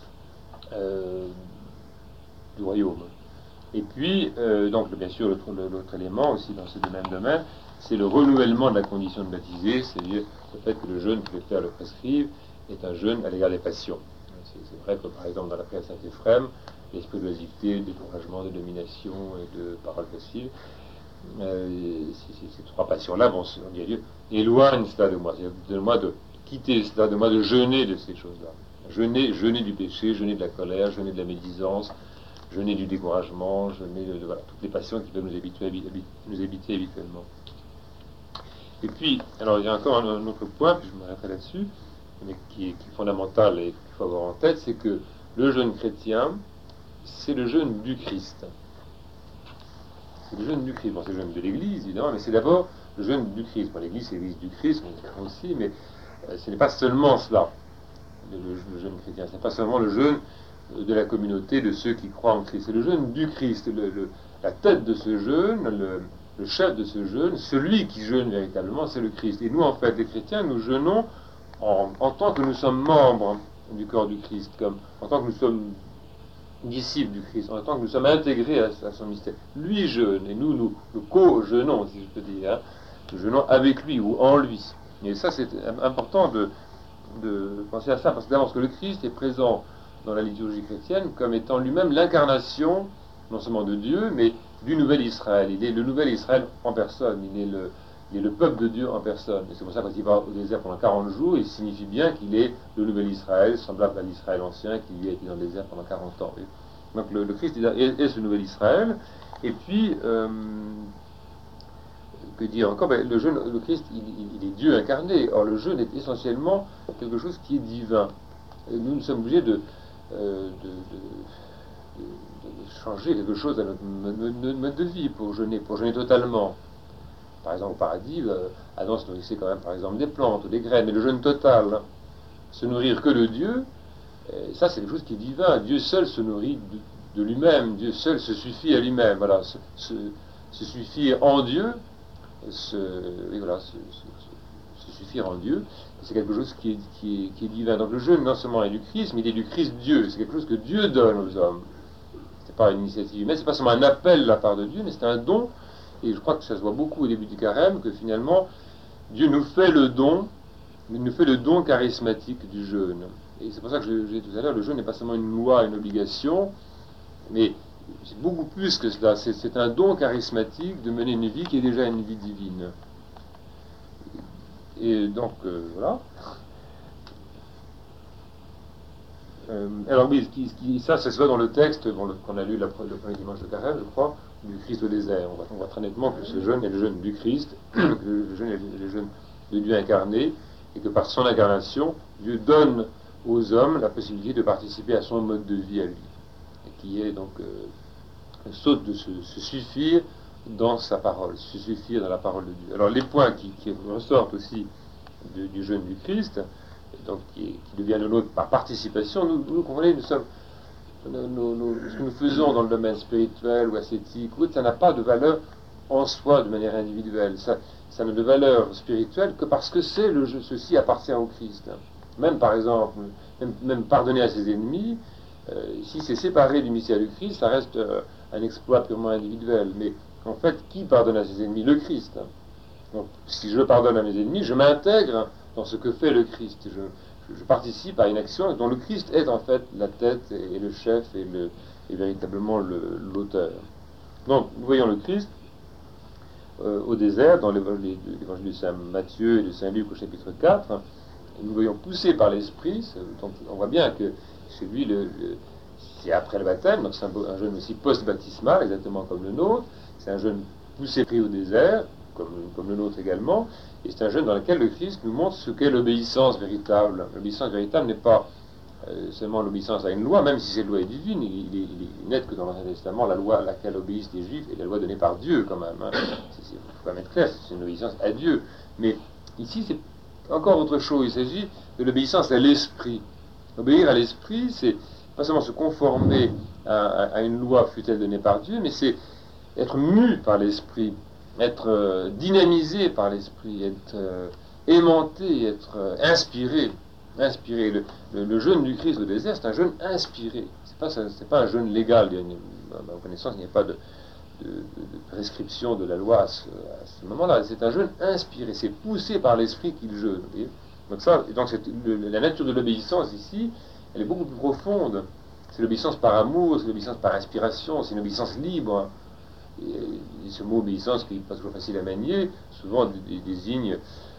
du royaume. Et puis, donc bien sûr, l'autre élément aussi dans ce même domaine, c'est le renouvellement de la condition de baptisé, c'est-à-dire le fait que le jeûne que les pères le prescrivent est un jeûne à l'égard des passions. C'est vrai que par exemple dans la prière de Saint-Éphrem, l'esprit d'oisiveté, de découragement, de domination et de paroles faciles, ces trois passions-là vont se dire à Dieu, éloigne cela de moi, c'est-à-dire de moi de quitter cela, de moi de jeûner de ces choses-là. Jeûner du péché, jeûner de la colère, jeûner de la médisance, jeûner du découragement, jeûner de voilà, toutes les passions qui peuvent nous habiter habituellement. Et puis, alors il y a encore un autre point, puis je m'arrêterai là-dessus, mais qui est fondamental et qu'il faut avoir en tête, c'est que le jeûne chrétien, c'est le jeûne du Christ. C'est le jeûne du Christ. Bon, c'est le jeûne de l'Église, évidemment, mais c'est d'abord le jeûne du Christ. Bon, l'Église, c'est l'Église du Christ, on aussi, mais ce n'est pas seulement cela, le jeûne chrétien. Ce n'est pas seulement le jeûne de la communauté de ceux qui croient en Christ. C'est le jeûne du Christ. La tête de ce jeûne, le chef de ce jeûne, celui qui jeûne véritablement, c'est le Christ. Et nous, en fait, les chrétiens, nous jeûnons en tant que nous sommes membres du corps du Christ, en tant que nous sommes disciples du Christ, en tant que nous sommes intégrés à son mystère. Lui jeûne, et nous co-jeûnons, si je peux dire. Hein. Nous jeûnons avec lui ou en lui. Et ça, c'est important de penser à ça, parce que d'abord, que le Christ est présent dans la liturgie chrétienne comme étant lui-même l'incarnation, non seulement de Dieu, mais du nouvel Israël. Il est le nouvel Israël en personne, il est le peuple de Dieu en personne. Et c'est pour ça que quand il va au désert pendant 40 jours, il signifie bien qu'il est le nouvel Israël, semblable à l'Israël ancien qui a été dans le désert pendant 40 ans. Et donc le Christ est ce nouvel Israël. Et puis, que dire encore, le Christ, il est Dieu incarné. Or, le jeûne est essentiellement quelque chose qui est divin. Et nous sommes obligés de changer quelque chose à notre mode de vie pour jeûner totalement. Par exemple, au paradis, Adam se nourrissait quand même, par exemple, des plantes ou des graines, mais le jeûne total, hein, se nourrir que de Dieu, ça c'est quelque chose qui est divin. Dieu seul se nourrit de lui-même, Dieu seul se suffit à lui-même, voilà, se suffire en Dieu, se suffire en Dieu, c'est quelque chose qui est divin. Donc le jeûne non seulement est du Christ, mais il est du Christ Dieu, c'est quelque chose que Dieu donne aux hommes. C'est pas une initiative humaine, c'est pas seulement un appel de la part de Dieu, mais c'est un don. Et je crois que ça se voit beaucoup au début du carême, que finalement, Dieu nous fait le don charismatique du jeûne. Et c'est pour ça que je disais tout à l'heure, le jeûne n'est pas seulement une loi, une obligation, mais c'est beaucoup plus que cela. C'est un don charismatique de mener une vie qui est déjà une vie divine. Et donc, voilà. Alors oui, ça se voit dans le texte qu'on a lu le premier dimanche de carême, je crois, du Christ au désert. On voit très nettement que ce jeûne est le jeûne du Christ, que le jeûne est le jeûne de Dieu incarné, et que par son incarnation, Dieu donne aux hommes la possibilité de participer à son mode de vie à lui, et qui est donc saute de se suffire dans sa parole, se suffire dans la parole de Dieu. Alors les points qui ressortent aussi du jeûne du Christ, donc qui devient le nôtre par participation, nous comprenez, nous sommes ce que nous faisons dans le domaine spirituel ou ascétique, ça n'a pas de valeur en soi de manière individuelle. Ça n'a de valeur spirituelle que parce que ceci appartient au Christ. Même par exemple, même pardonner à ses ennemis, si c'est séparé du mystère du Christ, ça reste un exploit purement individuel. Mais en fait, qui pardonne à ses ennemis? Le Christ. Donc, si je pardonne à mes ennemis, je m'intègre dans ce que fait le Christ. Je participe à une action dont le Christ est en fait la tête et le chef et véritablement l'auteur. Donc, nous voyons le Christ au désert, dans l'évangile de Saint Matthieu et de Saint Luc au chapitre 4, nous voyons poussé par l'Esprit. Donc, on voit bien que chez lui, c'est après le baptême, donc c'est un jeûne aussi post-baptismal, exactement comme le nôtre. C'est un jeûne poussé pris au désert, comme le nôtre également, et c'est un jeûne dans lequel le Christ nous montre ce qu'est l'obéissance véritable. L'obéissance véritable n'est pas seulement l'obéissance à une loi, même si cette loi est divine. Il est net que dans l'Ancien Testament, la loi à laquelle obéissent les Juifs est la loi donnée par Dieu quand même. Il faut quand même être clair, c'est une obéissance à Dieu. Mais ici, c'est encore autre chose. Il s'agit de l'obéissance à l'Esprit. Obéir à l'Esprit, c'est pas seulement se conformer à une loi fût-elle donnée par Dieu, mais c'est être mu par l'Esprit, être dynamisé par l'Esprit, être aimanté, être inspiré. Le jeûne du Christ au désert, c'est un jeûne inspiré. C'est pas un jeûne légal. À ma connaissance, il n'y a pas de prescription de la loi à ce moment-là. C'est un jeûne inspiré. C'est poussé par l'Esprit qu'il jeûne. Donc la nature de l'obéissance ici, elle est beaucoup plus profonde. C'est l'obéissance par amour, c'est l'obéissance par inspiration, c'est une obéissance libre. Et ce mot obéissance, qui n'est pas toujours facile à manier, souvent désigne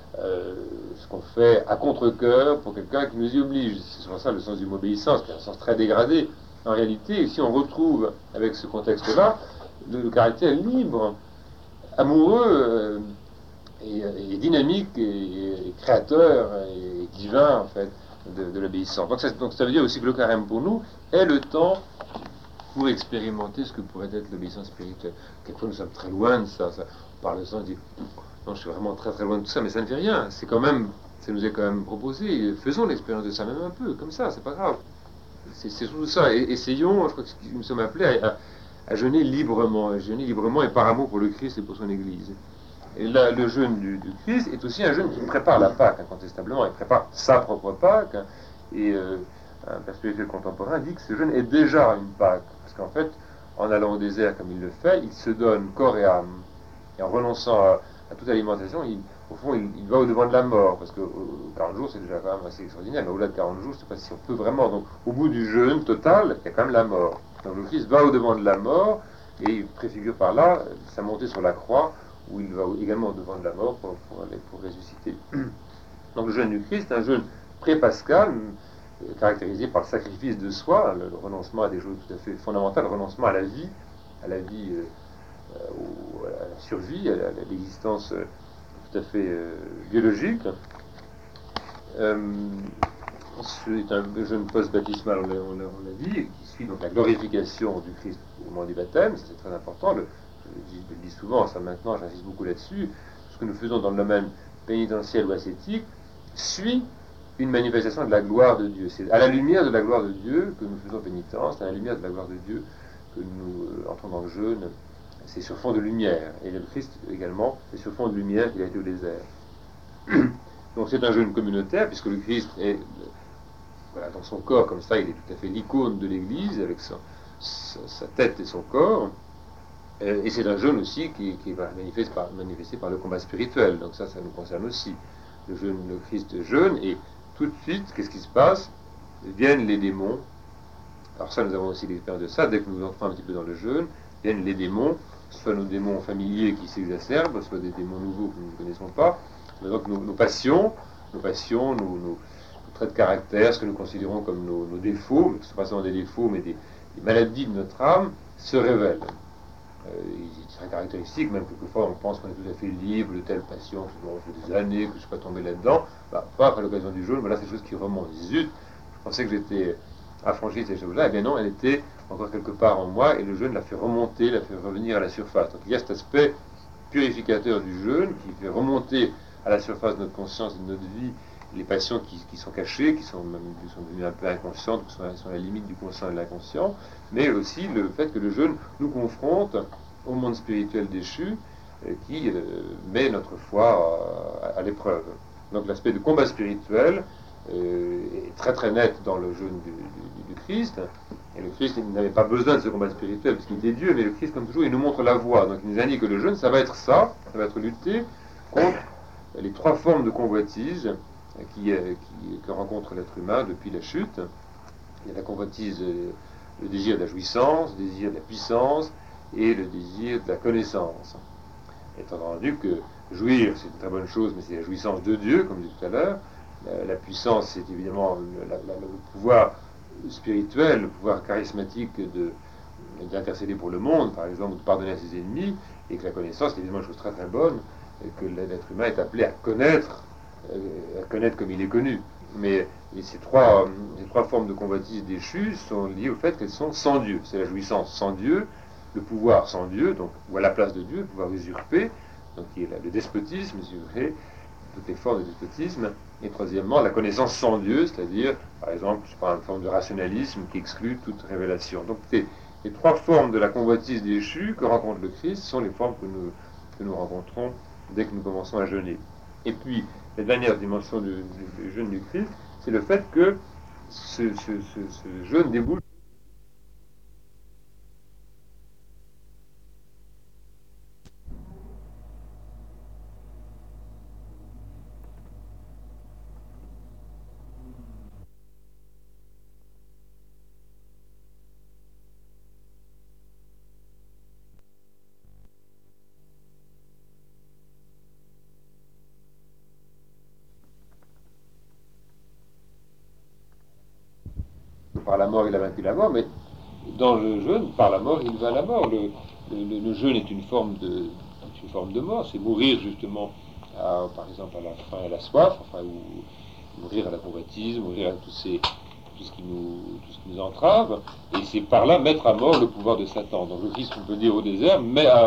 ce qu'on fait à contre-cœur pour quelqu'un qui nous y oblige. C'est souvent ça le sens du mot obéissance, qui est un sens très dégradé. En réalité, si on retrouve avec ce contexte-là le caractère libre, amoureux et dynamique et créateur et divin en fait de l'obéissance. Donc ça veut dire aussi que le carême pour nous est le temps pour expérimenter ce que pourrait être l'obéissance spirituelle. Quelquefois nous sommes très loin de ça. On parle de ça, on dit non, je suis vraiment très très loin de tout ça, mais ça ne fait rien. Ça nous est quand même proposé. Faisons l'expérience de ça même un peu, comme ça, c'est pas grave. C'est surtout ça. Essayons, je crois que nous sommes appelés à jeûner librement et par amour pour le Christ et pour son Église. Et là, le jeûne du Christ est aussi un jeûne qui prépare la Pâque, incontestablement. Il prépare sa propre Pâque. Et un père spirituel contemporain dit que ce jeûne est déjà une Pâque. Parce qu'en fait, en allant au désert comme il le fait, il se donne corps et âme. Et en renonçant à toute alimentation, au fond, il va au-devant de la mort. Parce que 40 jours, c'est déjà quand même assez extraordinaire. Mais au-delà de 40 jours, je ne sais pas si on peut vraiment. Donc, au bout du jeûne total, il y a quand même la mort. Donc, le Christ va au-devant de la mort et il préfigure par là sa montée sur la croix, où il va également au-devant de la mort pour ressusciter. Donc, le jeûne du Christ est un jeûne pré-pascal, caractérisé par le sacrifice de soi, le renoncement à des choses tout à fait fondamentales, le renoncement à la vie, à la survie, à l'existence tout à fait biologique. C'est un jeûne post-baptismal, on l'a dit, qui suit donc la glorification du Christ au moment du baptême. C'est très important. Je le dis souvent, ça maintenant, j'insiste beaucoup là-dessus. Ce que nous faisons dans le domaine pénitentiel ou ascétique suit une manifestation de la gloire de Dieu. C'est à la lumière de la gloire de Dieu que nous faisons pénitence, c'est à la lumière de la gloire de Dieu que nous entrons dans le jeûne. C'est sur fond de lumière. Et le Christ également, c'est sur fond de lumière qu'il a été au désert. Donc c'est un jeûne communautaire, puisque le Christ est dans son corps, comme ça, il est tout à fait l'icône de l'Église, avec sa tête et son corps. Et c'est un jeûne aussi qui est manifesté par le combat spirituel. Donc ça nous concerne aussi. Le Christ jeûne, et tout de suite, qu'est-ce qui se passe? Viennent les démons. Alors ça, nous avons aussi l'expérience de ça. Dès que nous entrons un petit peu dans le jeûne, viennent les démons, soit nos démons familiers qui s'exacerbent, soit des démons nouveaux que nous ne connaissons pas. Mais donc nos passions, nos traits de caractère, ce que nous considérons comme nos défauts, mais ce ne sont pas seulement des défauts, mais des maladies de notre âme, se révèlent. C'est très caractéristique, même quelquefois on pense qu'on est tout à fait libre de telle passion, que ça fait des années que je ne suis pas tombé là-dedans. Pas à l'occasion du jeûne, mais là c'est des choses qui remontent. Zut, je pensais que j'étais affranchi de ces choses-là. Eh bien non, elle était encore quelque part en moi, et le jeûne l'a fait remonter, l'a fait revenir à la surface. Donc il y a cet aspect purificateur du jeûne qui fait remonter à la surface de notre conscience et de notre vie les passions qui sont cachées, qui sont devenues un peu inconscientes, qui sont à la limite du conscient et de l'inconscient, mais aussi le fait que le jeûne nous confronte au monde spirituel déchu, qui met notre foi à l'épreuve. Donc l'aspect de combat spirituel est très très net dans le jeûne du Christ. Et le Christ n'avait pas besoin de ce combat spirituel parce qu'il était Dieu, mais le Christ, comme toujours, il nous montre la voie. Donc il nous indique que le jeûne, ça va être ça, ça va être lutter contre les trois formes de convoitise que rencontre l'être humain depuis la chute. Il y a la convoitise, le désir de la jouissance, le désir de la puissance et le désir de la connaissance. Étant entendu que jouir, c'est une très bonne chose, mais c'est la jouissance de Dieu, comme je disais tout à l'heure. La puissance, c'est évidemment le pouvoir spirituel, le pouvoir charismatique d'intercéder pour le monde, par exemple, de pardonner à ses ennemis, et que la connaissance, c'est évidemment une chose très très bonne, et que l'être humain est appelé à connaître comme il est connu. Mais ces trois formes de convoitise déchues sont liées au fait qu'elles sont sans Dieu. C'est la jouissance sans Dieu, le pouvoir sans Dieu, donc ou à la place de Dieu, le pouvoir usurpé, donc qui est le despotisme, usurpé, toutes les formes de despotisme, et troisièmement, la connaissance sans Dieu, c'est-à-dire, par exemple, je prends une forme de rationalisme qui exclut toute révélation. Donc les trois formes de la convoitise déchue que rencontre le Christ sont les formes que nous rencontrons dès que nous commençons à jeûner. Et puis, la dernière dimension du jeûne du Christ, c'est le fait que ce jeûne débouche par la mort, il a vaincu la mort, mais dans le jeûne, par la mort, il vainc la mort. Le jeûne est une forme de mort, c'est mourir justement, par exemple, à la faim et à la soif, enfin, ou mourir à la convoitise, mourir à tout ce qui nous entrave, et c'est par là mettre à mort le pouvoir de Satan. Donc le Christ, on peut dire au désert,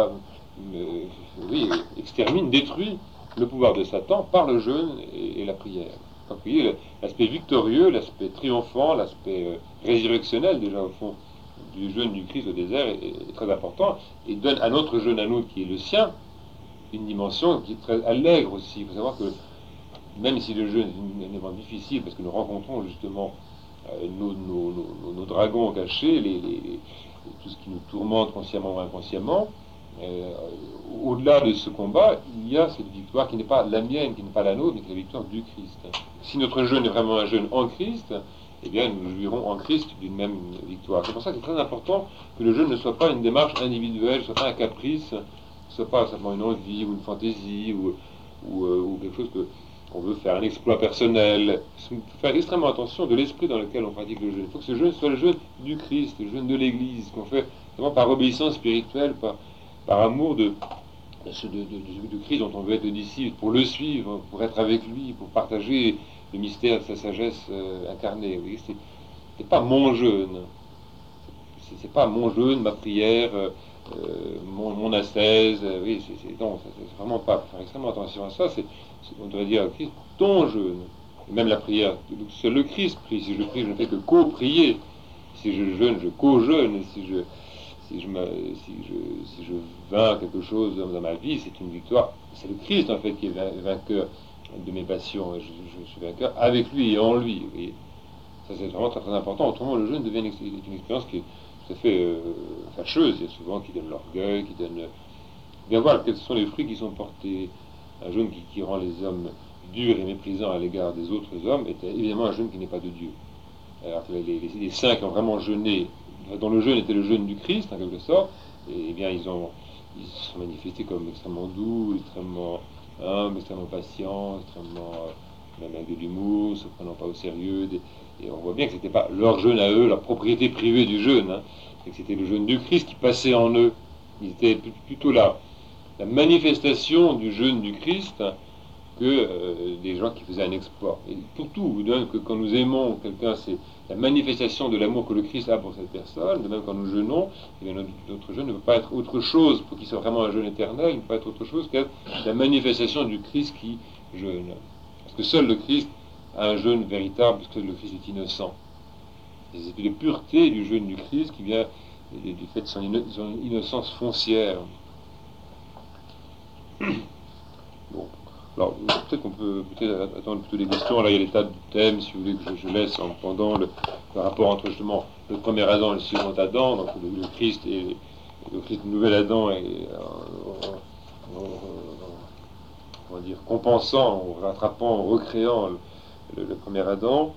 extermine, détruit le pouvoir de Satan par le jeûne et la prière. Donc vous voyez, l'aspect victorieux, l'aspect triomphant, l'aspect résurrectionnel déjà au fond du jeûne du Christ au désert est très important, et donne à notre jeûne à nous qui est le sien une dimension qui est très allègre aussi. Il faut savoir que même si le jeûne est un élément difficile, parce que nous rencontrons justement nos dragons cachés, tout ce qui nous tourmente consciemment ou inconsciemment, au-delà de ce combat, il y a cette victoire qui n'est pas la mienne, qui n'est pas la nôtre, mais qui est la victoire du Christ. Si notre jeûne est vraiment un jeûne en Christ, eh bien nous jouirons en Christ d'une même victoire. C'est pour ça que c'est très important que le jeûne ne soit pas une démarche individuelle, ne soit pas un caprice, ne soit pas simplement une envie ou une fantaisie ou quelque chose qu'on veut faire un exploit personnel. Il faut faire extrêmement attention de l'esprit dans lequel on pratique le jeûne. Il faut que ce jeûne soit le jeûne du Christ, le jeûne de l'Église, qu'on fait vraiment par obéissance spirituelle, par amour de Christ dont on veut être le disciple, pour le suivre, pour être avec lui, pour partager le mystère de sa sagesse incarnée. Vous voyez, c'est pas mon jeûne, c'est pas mon jeûne, ma prière, mon ascèse. Oui, non, c'est vraiment pas. Faut faire extrêmement attention à ça. On devrait dire à Christ, ton jeûne, et même la prière. C'est le Christ prie. Si je prie, je ne fais que co-prier. Si je jeûne, je co-jeûne. Si je vainc quelque chose dans ma vie, c'est une victoire. C'est le Christ en fait qui est vainqueur de mes passions. Je suis vainqueur avec lui et en lui. Et ça c'est vraiment très, très important. Autrement, le jeûne devient une expérience qui est tout à fait fâcheuse. Il y a souvent qui donne l'orgueil, qui donne. Bien voir quels sont les fruits qui sont portés. Un jeûne qui rend les hommes durs et méprisants à l'égard des autres hommes est évidemment un jeûne qui n'est pas de Dieu. Alors les saints qui ont vraiment jeûné, dont le jeûne était le jeûne du Christ en quelque sorte, et bien ils se sont manifestés comme extrêmement doux, extrêmement humbles, extrêmement patients, extrêmement même avec de l'humour, ne se prenant pas au sérieux, et on voit bien que c'était pas leur jeûne à eux, leur propriété privée du jeûne, et que c'était le jeûne du Christ qui passait en eux. Ils étaient plutôt la manifestation du jeûne du Christ que des gens qui faisaient un exploit. Et pour tout, de même que quand nous aimons quelqu'un, c'est la manifestation de l'amour que le Christ a pour cette personne. De même quand nous jeûnons, eh bien, notre jeûne ne peut pas être autre chose, pour qu'il soit vraiment un jeûne éternel, il ne peut pas être autre chose que la manifestation du Christ qui jeûne. Parce que seul le Christ à un jeûne véritable, parce que le Christ est innocent. Et c'est la pureté du jeûne du Christ qui vient du fait de son innocence foncière. Bon. Alors, peut-être qu'on peut attendre plutôt des questions. Là, il y a des tas de thèmes, si vous voulez, que je laisse en pendant le rapport entre justement le premier Adam et le second Adam, donc le Christ et le Christ nouvel Adam, et on va dire, compensant, en rattrapant, en recréant le premier Adam.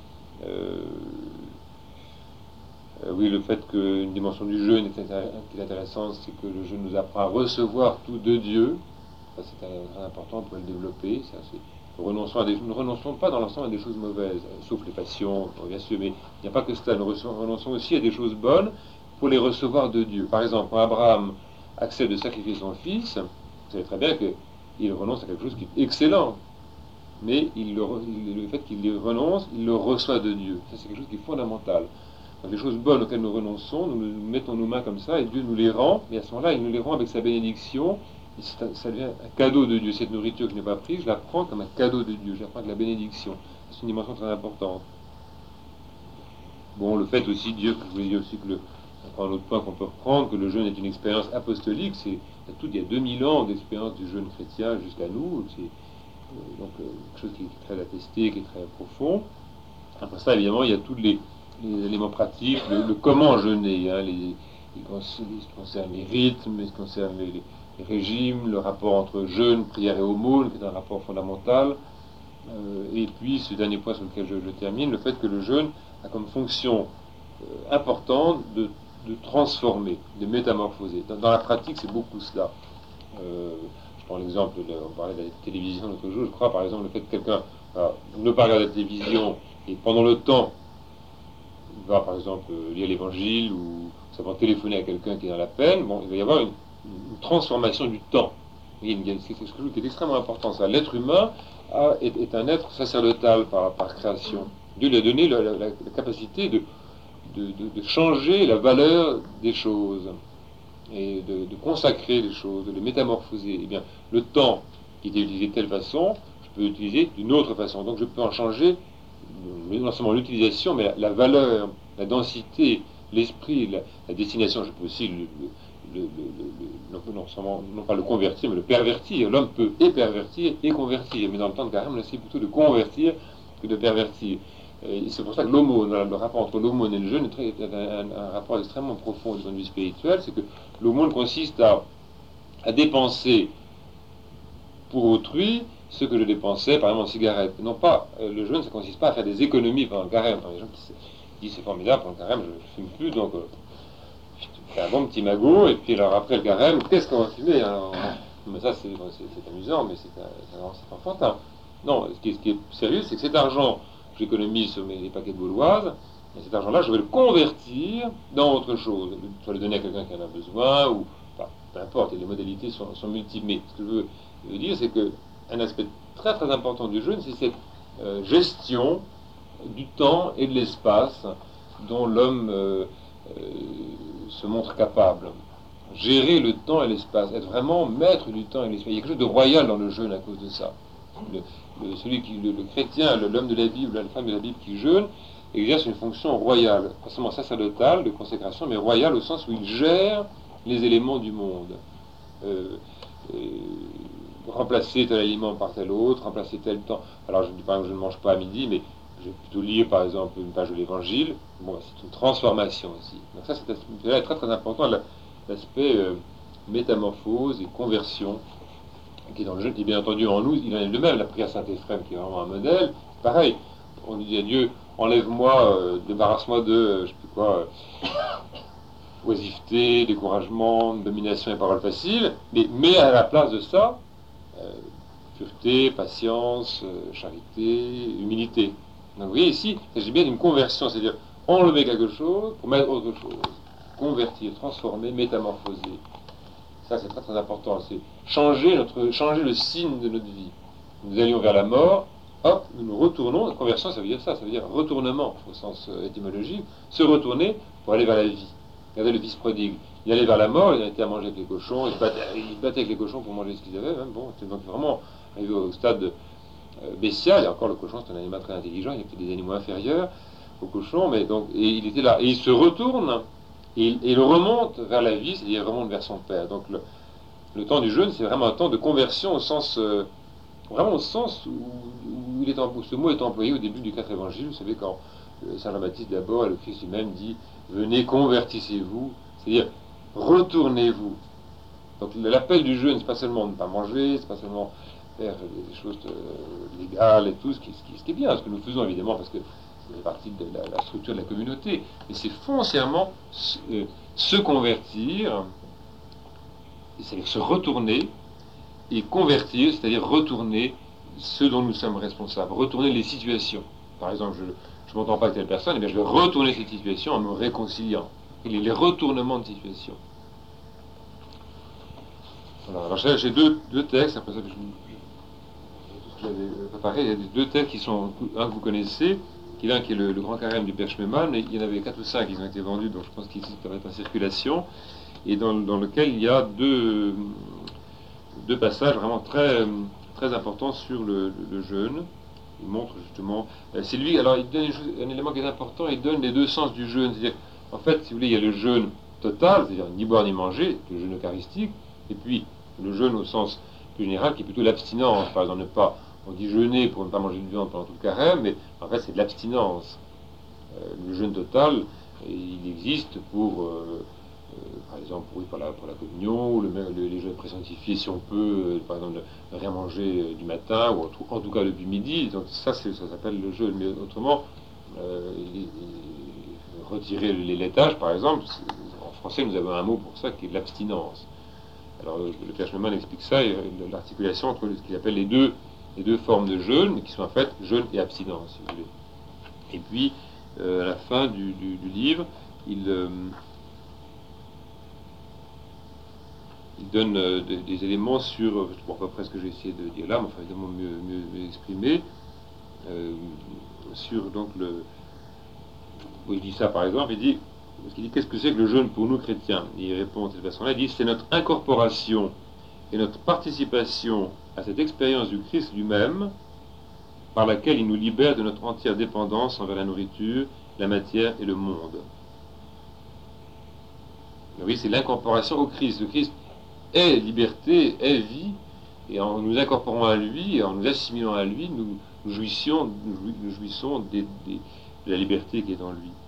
Oui, le fait qu'une dimension du jeûne qui est intéressante, c'est que le jeûne nous apprend à recevoir tout de Dieu. Ça, c'est très important pour le développer. Ça, nous ne renonçons pas dans l'ensemble à des choses mauvaises, sauf les passions, bien sûr, mais il n'y a pas que cela. Nous renonçons aussi à des choses bonnes pour les recevoir de Dieu. Par exemple, quand Abraham accepte de sacrifier son fils, vous savez très bien qu'il renonce à quelque chose qui est excellent. Mais le fait qu'il y renonce, il le reçoit de Dieu. Ça, c'est quelque chose qui est fondamental. Donc, les choses bonnes auxquelles nous renonçons, nous mettons nos mains comme ça, et Dieu nous les rend, et à ce moment-là, il nous les rend avec sa bénédiction. Ça devient un cadeau de Dieu. Cette nourriture que je n'ai pas prise, je la prends comme un cadeau de Dieu, je la prends avec la bénédiction. C'est une dimension très importante. Bon, le fait aussi de dire, que je voulais dire aussi que un autre point qu'on peut reprendre, que le jeûne est une expérience apostolique, il y a 2000 ans d'expérience du jeûne chrétien jusqu'à nous, c'est donc quelque chose qui est très attesté, qui est très profond. Après ça, évidemment, il y a tous les éléments pratiques, le comment jeûner, hein, ce qui concerne les rythmes, ce qui concerne les régimes, le rapport entre jeûne, prière et aumône, qui est un rapport fondamental. Et puis, ce dernier point sur lequel je termine, le fait que le jeûne a comme fonction importante de transformer, de métamorphoser. Dans la pratique, c'est beaucoup cela. Je prends l'exemple, on parlait de la télévision l'autre jour, je crois par exemple le fait que quelqu'un ne pas regarder la télévision et pendant le temps, il va par exemple lire l'évangile ou simplement téléphoner à quelqu'un qui est dans la peine, bon, il va y avoir une transformation du temps. C'est quelque chose qui est extrêmement important, ça. L'être humain est un être sacerdotal par création. Dieu lui a donné la capacité de changer la valeur des choses et de consacrer les choses, de les métamorphoser. Eh bien, le temps qui était utilisé de telle façon, je peux l'utiliser d'une autre façon. Donc je peux en changer non seulement l'utilisation, mais la valeur, la densité, l'esprit, la destination. Je peux aussi non pas le convertir, mais le pervertir. L'homme peut et pervertir et convertir. Mais dans le temps de carême, on essaie plutôt de convertir que de pervertir. Et c'est pour ça que l'aumône, le rapport entre l'aumône et le jeûne est un rapport extrêmement profond du point de vue spirituel. C'est que l'aumône consiste à dépenser pour autrui ce que je dépensais par exemple en cigarette. Non pas, le jeûne, ça consiste pas à faire des économies pendant le carême. Les gens qui disent c'est formidable, pendant le carême je ne fume plus, donc je fais un bon petit magot, et puis alors après le carême, qu'est-ce qu'on va fumer alors? Mais ça c'est amusant, mais c'est enfantin. Non, ce qui est sérieux, c'est que cet argent que j'économise sur les paquets de Gauloises, et cet argent-là, je vais le convertir dans autre chose. Soit le donner à quelqu'un qui en a besoin, ou enfin, peu importe, et les modalités sont multiples. Mais ce que je veux dire, c'est qu'un aspect très très important du jeûne, c'est cette gestion du temps et de l'espace dont l'homme se montre capable. Gérer le temps et l'espace, être vraiment maître du temps et de l'espace. Il y a quelque chose de royal dans le jeûne à cause de ça. Le chrétien, l'homme de la Bible, la femme de la Bible qui jeûne, exerce une fonction royale, pas seulement sacerdotale, de consécration, mais royale au sens où il gère les éléments du monde. Remplacer tel aliment par tel autre, remplacer tel temps. Alors je dis par exemple, je ne mange pas à midi, mais je vais plutôt lire par exemple une page de l'Évangile. Bon, c'est une transformation aussi. Donc ça, c'est très très important, l'aspect métamorphose et conversion qui est dans le jeûne, qui bien entendu en nous, il en est de même. La prière Saint-Éphrem qui est vraiment un modèle, pareil, on dit à Dieu, enlève-moi, débarrasse-moi de, je sais plus quoi, oisiveté, découragement, domination et paroles faciles, mais à la place de ça, pureté, patience, charité, humilité. Donc vous voyez ici, il s'agit bien d'une conversion, c'est-à-dire enlever quelque chose pour mettre autre chose, convertir, transformer, métamorphoser. Ça, c'est très très important. C'est changer le signe de notre vie. Nous allions vers la mort, hop, nous nous retournons. La conversion, ça veut dire ça, ça veut dire retournement au sens étymologique, se retourner pour aller vers la vie. Regardez le fils prodigue. Il allait vers la mort, il était à manger avec les cochons, il se battait avec les cochons pour manger ce qu'ils avaient. Même. Bon, c'était donc vraiment arrivé au stade bestial, et encore le cochon c'est un animal très intelligent, il y a peut-être des animaux inférieurs au cochon, mais donc, et il était là, et il se retourne, et il remonte vers la vie, c'est-à-dire il remonte vers son père. Donc le temps du jeûne, c'est vraiment un temps de conversion au sens, vraiment au sens où ce mot est employé au début du 4 évangile. Vous savez, quand Saint Jean-Baptiste d'abord et le Christ lui-même dit « Venez, convertissez-vous », c'est-à-dire « Retournez-vous ». Donc l'appel du jeûne, c'est pas seulement ne pas manger, c'est pas seulement faire des choses légales et tout, ce qui est bien, ce que nous faisons évidemment, parce que c'est partie de la structure de la communauté, mais c'est foncièrement se convertir, c'est-à-dire se retourner, et convertir, c'est-à-dire retourner ce dont nous sommes responsables, retourner les situations. Par exemple, je ne m'entends pas avec telle personne, et bien je vais retourner cette situation en me réconciliant. Et les retournements de situation. Voilà. Alors j'ai deux textes, après ça que j'avais préparé, il y a deux textes qui sont, un que vous connaissez, qui est le Grand Carême du Père Schmemann, mais il y en avait 4 ou 5 qui ont été vendus, donc je pense qu'ils doivent être en circulation, et dans lequel il y a deux passages vraiment très importants sur le jeûne. Il montre justement, c'est lui, alors il donne un élément qui est important, il donne les deux sens du jeûne, c'est-à-dire, en fait, si vous voulez, il y a le jeûne total, c'est-à-dire ni boire ni manger, le jeûne eucharistique, et puis le jeûne au sens plus général, qui est plutôt l'abstinence, par exemple, on dit jeûner pour ne pas manger de viande pendant tout le carême, mais en fait c'est de l'abstinence. Le jeûne total, il existe pour, par exemple, pour la communion, ou les jeûnes présanctifiés, si on peut, par exemple, ne rien manger du matin, ou en tout cas depuis midi, donc ça s'appelle le jeûne, mais autrement, retirer les laitages, par exemple, en français nous avons un mot pour ça qui est l'abstinence. Alors le Père Schmemann explique ça, et l'articulation entre ce qu'il appelle les deux formes de jeûne, mais qui sont en fait jeûne et abstinence, si vous voulez. Et puis, à la fin du livre, il donne des éléments sur, bon, à peu près ce que j'ai essayé de dire là, mais enfin évidemment mieux exprimé, sur donc il dit ça par exemple, il dit qu'est-ce que c'est que le jeûne pour nous chrétiens? Il répond de cette façon-là, il dit c'est notre incorporation et notre participation à cette expérience du Christ lui-même, par laquelle il nous libère de notre entière dépendance envers la nourriture, la matière et le monde. Oui, c'est l'incorporation au Christ. Le Christ est liberté, est vie, et en nous incorporant à lui, et en nous assimilant à lui, nous jouissons de la liberté qui est en lui.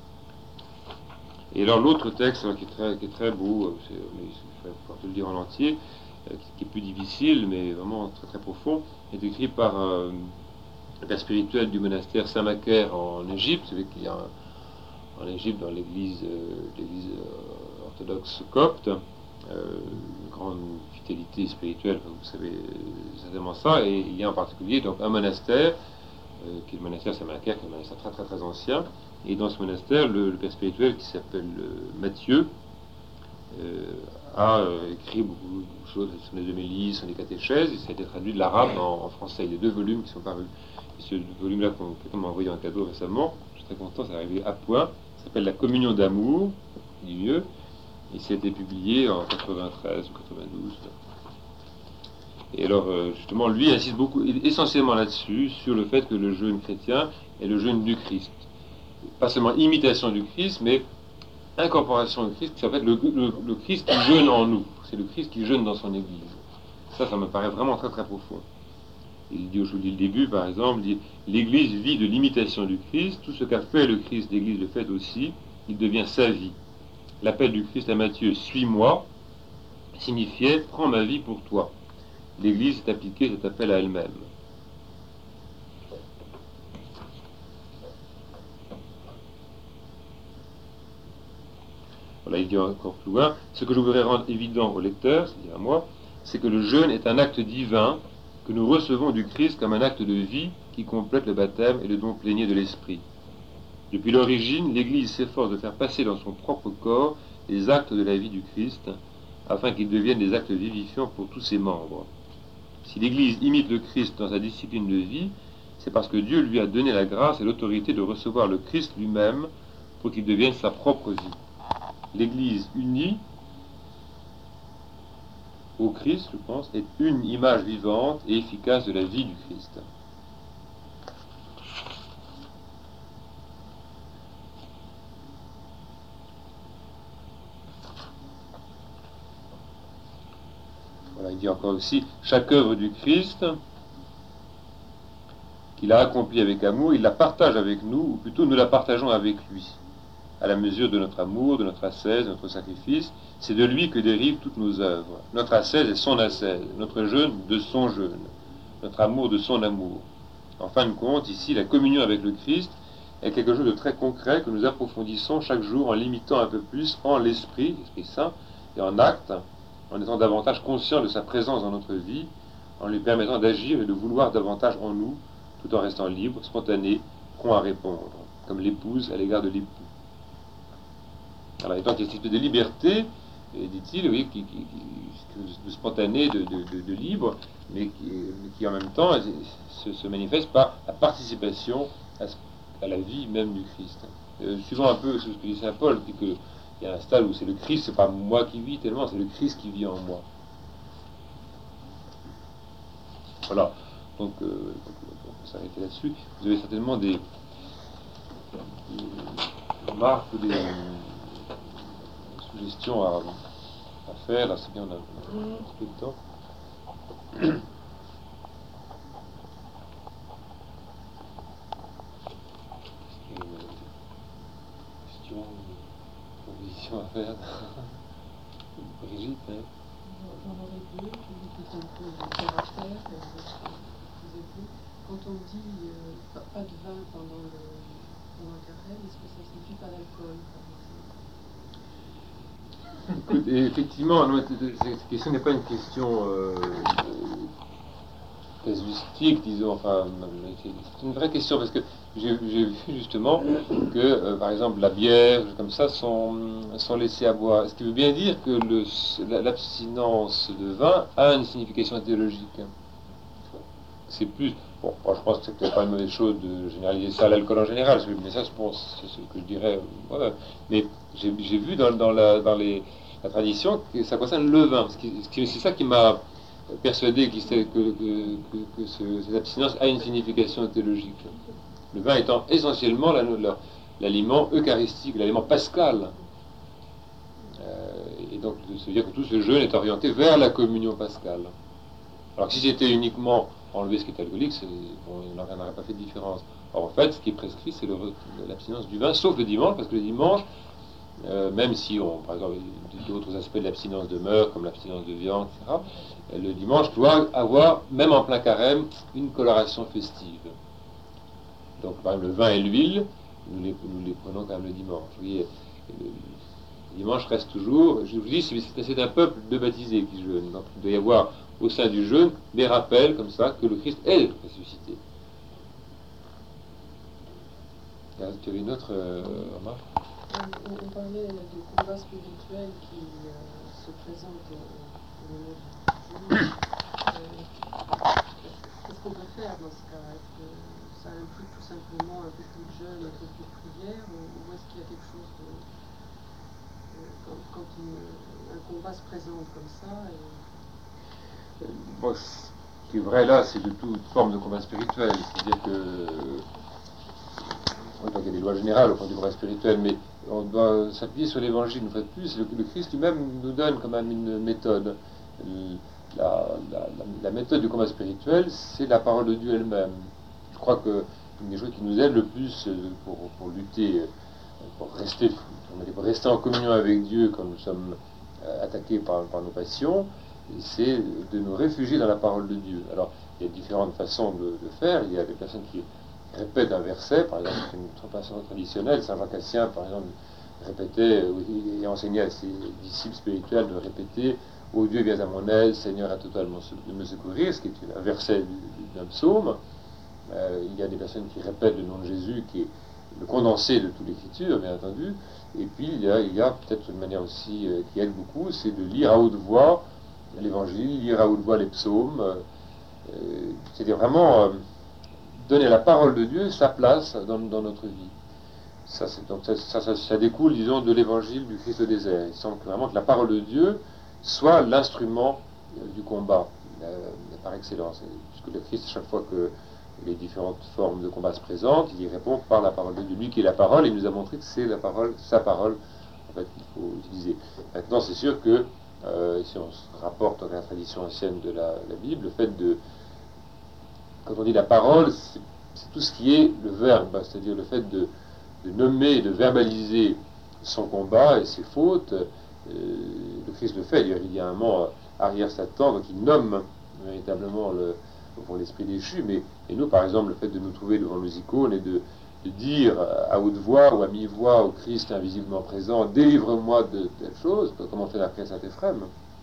Et alors l'autre texte qui est très beau, il faut le dire en entier, qui est plus difficile, mais vraiment très très profond, est écrit par le père spirituel du monastère Saint-Macaire en Égypte. Vous savez qu'il y a en Égypte, dans l'église orthodoxe copte, une grande fidélité spirituelle, vous savez certainement ça, et il y a en particulier donc un monastère, qui est le monastère Saint-Macaire, qui est un monastère très très très ancien, et dans ce monastère, le père spirituel qui s'appelle Matthieu a écrit beaucoup de choses, ce sont des homélies, ce sont des catéchèses, et ça a été traduit de l'arabe en français. Il y a 2 volumes qui sont parus. Et ce volume-là, quelqu'un m'a envoyé en cadeau récemment, je suis très content, c'est arrivé à point, ça s'appelle La communion d'amour, du mieux, et ça a été publié en 93 ou 92. Et alors, justement, lui insiste beaucoup, essentiellement là-dessus, sur le fait que le jeûne chrétien est le jeûne du Christ. Pas seulement imitation du Christ, mais incorporation du Christ, c'est en fait le Christ qui jeûne en nous. C'est le Christ qui jeûne dans son Église. Ça me paraît vraiment très très profond. Il dit, je vous dis le début par exemple, il dit l'Église vit de l'imitation du Christ, tout ce qu'a fait le Christ, l'Église le fait aussi, il devient sa vie. L'appel du Christ à Matthieu, suis-moi, signifiait prends ma vie pour toi. L'Église est appliquée cet appel à elle-même. Voilà, il dit encore plus loin, ce que je voudrais rendre évident au lecteur, c'est-à-dire à moi, c'est que le jeûne est un acte divin que nous recevons du Christ comme un acte de vie qui complète le baptême et le don plénier de l'Esprit. Depuis l'origine, l'Église s'efforce de faire passer dans son propre corps les actes de la vie du Christ, afin qu'ils deviennent des actes vivifiants pour tous ses membres. Si l'Église imite le Christ dans sa discipline de vie, c'est parce que Dieu lui a donné la grâce et l'autorité de recevoir le Christ lui-même pour qu'il devienne sa propre vie. L'Église unie au Christ, je pense, est une image vivante et efficace de la vie du Christ. il dit encore aussi, chaque œuvre du Christ, qu'il a accomplie avec amour, il la partage avec nous, ou plutôt nous la partageons avec lui, à la mesure de notre amour, de notre ascèse, de notre sacrifice. C'est de lui que dérivent toutes nos œuvres. Notre ascèse est son ascèse, notre jeûne de son jeûne, notre amour de son amour. En fin de compte, ici, la communion avec le Christ est quelque chose de très concret que nous approfondissons chaque jour en l'imitant un peu plus en l'Esprit, l'Esprit Saint, et en acte, en étant davantage conscient de sa présence dans notre vie, en lui permettant d'agir et de vouloir davantage en nous, tout en restant libre, spontané, prompt à répondre, comme l'épouse à l'égard de l'époux. Alors, étant qu'il y a cette espèce de liberté, dit-il, oui, de spontané, de libre, mais qui en même temps se manifeste par la participation à la vie même du Christ. Suivant un peu ce que dit saint Paul, qu'il y a un stade où c'est le Christ, c'est pas moi qui vis tellement, c'est le Christ qui vit en moi. Voilà, donc on peut s'arrêter là-dessus. Vous avez certainement des remarques ou des suggestions à faire. Là, c'est bien, on a un petit peu de temps. Question, proposition à faire. Brigitte, hein? J'en aurais deux, qui est un peu caractère, quand on dit pas de vin pendant le carême, est-ce que ça signifie pas d'alcool? Écoute, effectivement, non, cette question n'est pas une question casuistique, disons, enfin, c'est une vraie question, parce que j'ai vu justement que, par exemple, la bière, comme ça, sont laissées à boire. Ce qui veut bien dire que l'abstinence de vin a une signification théologique. C'est plus... Bon, moi, je pense que c'est peut-être pas une mauvaise chose de généraliser ça à l'alcool en général, mais ça, c'est ce que je dirais. Voilà. Mais j'ai vu dans la tradition que ça concerne le vin. C'est ça qui m'a persuadé que cette abstinence a une signification théologique. Le vin étant essentiellement l'aliment eucharistique, l'aliment pascal. Et donc, ça veut dire que tout ce jeûne est orienté vers la communion pascale. Alors que si c'était uniquement enlever ce qui est alcoolique, on n'aurait pas fait de différence. Or, en fait, ce qui est prescrit, c'est l'abstinence du vin, sauf le dimanche, parce que le dimanche, même si, par exemple, d'autres aspects de l'abstinence demeurent, comme l'abstinence de viande, etc., le dimanche doit avoir, même en plein carême, une coloration festive. Donc, par exemple, le vin et l'huile, nous les prenons quand même le dimanche. Vous voyez, le dimanche reste toujours, je vous dis, c'est un peuple de baptisés qui jeûne. Donc, il doit y avoir au sein du jeûne des rappels comme ça que le Christ est ressuscité. Tu avais une autre remarque? On parlait du combat spirituel qui se présente au moment du jeûne. Qu'est-ce qu'on peut faire dans ce cas? Est-ce que ça implique tout simplement un peu plus de jeûne, un peu plus de prière, ou est-ce qu'il y a quelque chose de... quand un combat se présente comme ça Bon, ce qui est vrai là, c'est de toute forme de combat spirituel. C'est-à-dire que... donc il y a des lois générales au point du combat spirituel, mais on doit s'appuyer sur l'évangile une fois de plus. Le Christ lui-même nous donne quand même une méthode. La méthode du combat spirituel, c'est la parole de Dieu elle-même. Je crois que une des choses qui nous aide le plus pour lutter, pour rester en communion avec Dieu quand nous sommes attaqués par nos passions, c'est de nous réfugier dans la parole de Dieu. Alors, il y a différentes façons de faire. Il y a des personnes qui répètent un verset, par exemple, c'est une façon traditionnelle. Saint Jean Cassien, par exemple, répétait et enseignait à ses disciples spirituels de répéter « Ô Dieu, viens à mon aide, Seigneur, à totalement de me secourir », ce qui est un verset d'un psaume. Il y a des personnes qui répètent le nom de Jésus, qui est le condensé de toute l'écriture, bien entendu. Et puis, il y a peut-être une manière aussi qui aide beaucoup, c'est de lire à haute voix l'évangile, lire à haute voix les psaumes, c'est-à-dire vraiment donner à la parole de Dieu sa place dans notre vie. Ça découle, disons, de l'évangile du Christ au désert. Il semble vraiment que la parole de Dieu soit l'instrument du combat par excellence. Puisque le Christ, chaque fois que les différentes formes de combat se présentent, il y répond par la parole de Dieu. Lui qui est la parole, il nous a montré que c'est la parole, sa parole, en fait, qu'il faut utiliser. Maintenant, c'est sûr que si on se rapporte à la tradition ancienne de la Bible, le fait de, quand on dit la parole, c'est tout ce qui est le verbe, c'est-à-dire le fait de nommer et de verbaliser son combat et ses fautes. Le Christ le fait, il y a un moment arrière Satan, donc il nomme véritablement l'esprit déchu, mais et nous, par exemple, le fait de nous trouver devant nos icônes et de dire à haute voix ou à mi-voix au Christ invisiblement présent, délivre-moi de telle chose, comme on fait la prière Saint-Éphrem,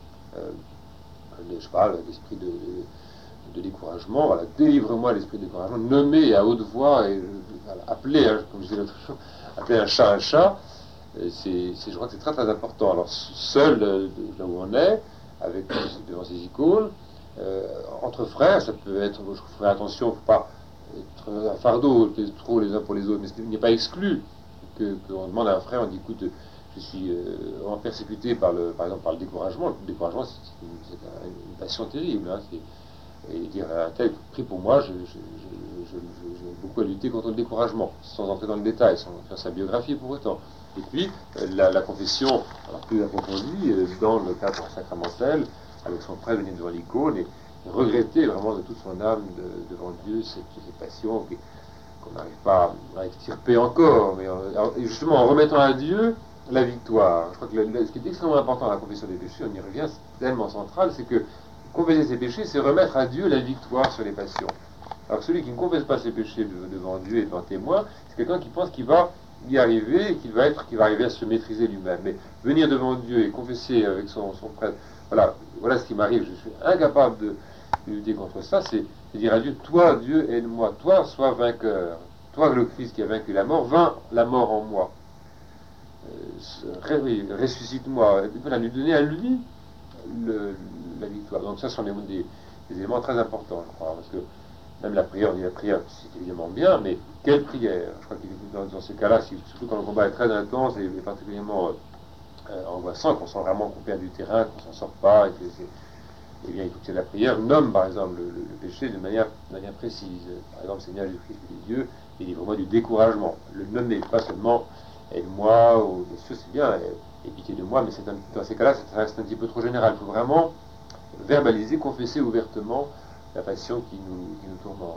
je parle d'esprit de découragement, voilà, délivre-moi l'esprit de découragement, nommer à haute voix et voilà, appeler, comme je disais l'autre jour, appeler un chat, je crois que c'est très très important. Alors seul, là où on est, avec devant ces icônes, entre frères, ça peut être, je ferai attention, il ne faut pas être un fardeau trop les uns pour les autres, mais il n'est pas exclu qu'on demande à un frère, on dit écoute, je suis persécuté par exemple par le découragement. Le découragement, c'est une passion terrible. Hein, et dire à un tel, prie pour moi, j'ai beaucoup à lutter contre le découragement, sans entrer dans le détail, sans faire sa biographie pour autant. Et puis, la confession, alors plus approfondie, dans le cadre sacramentel, avec son prêtre venu devant l'icône, et regretter vraiment de toute son âme devant Dieu cette passion qu'on n'arrive pas à extirper encore, mais justement en remettant à Dieu la victoire. Je crois que ce qui est extrêmement important à la confession des péchés, on y revient, c'est tellement central, c'est que confesser ses péchés, c'est remettre à Dieu la victoire sur les passions. Alors celui qui ne confesse pas ses péchés devant Dieu et devant témoin, c'est quelqu'un qui pense qu'il va y arriver et qu'il va arriver à se maîtriser lui-même. Mais venir devant Dieu et confesser avec son prêtre, voilà ce qui m'arrive, je suis incapable de lutter contre ça, c'est dire à Dieu, toi Dieu aide-moi, toi sois vainqueur, toi le Christ qui a vaincu la mort, vainc la mort en moi. Ressuscite-moi, voilà, lui donner à lui la victoire. Donc ça, ce sont des éléments très importants, je crois, parce que même la prière, on dit la prière, c'est évidemment bien, mais quelle prière? Je crois que dans ces cas-là, surtout quand le combat est très intense et particulièrement angoissant, qu'on sent vraiment qu'on perd du terrain, qu'on s'en sort pas, et bien écoutez, la prière nomme par exemple le péché de manière précise. Par exemple, Seigneur Jésus-Christ, Dieu, délivre-moi du découragement. Le nommer, pas seulement aide-moi, ou bien sûr c'est bien, et pitié de moi, mais dans ces cas-là, ça reste un petit peu trop général. Il faut vraiment verbaliser, confesser ouvertement la passion qui nous tourmente.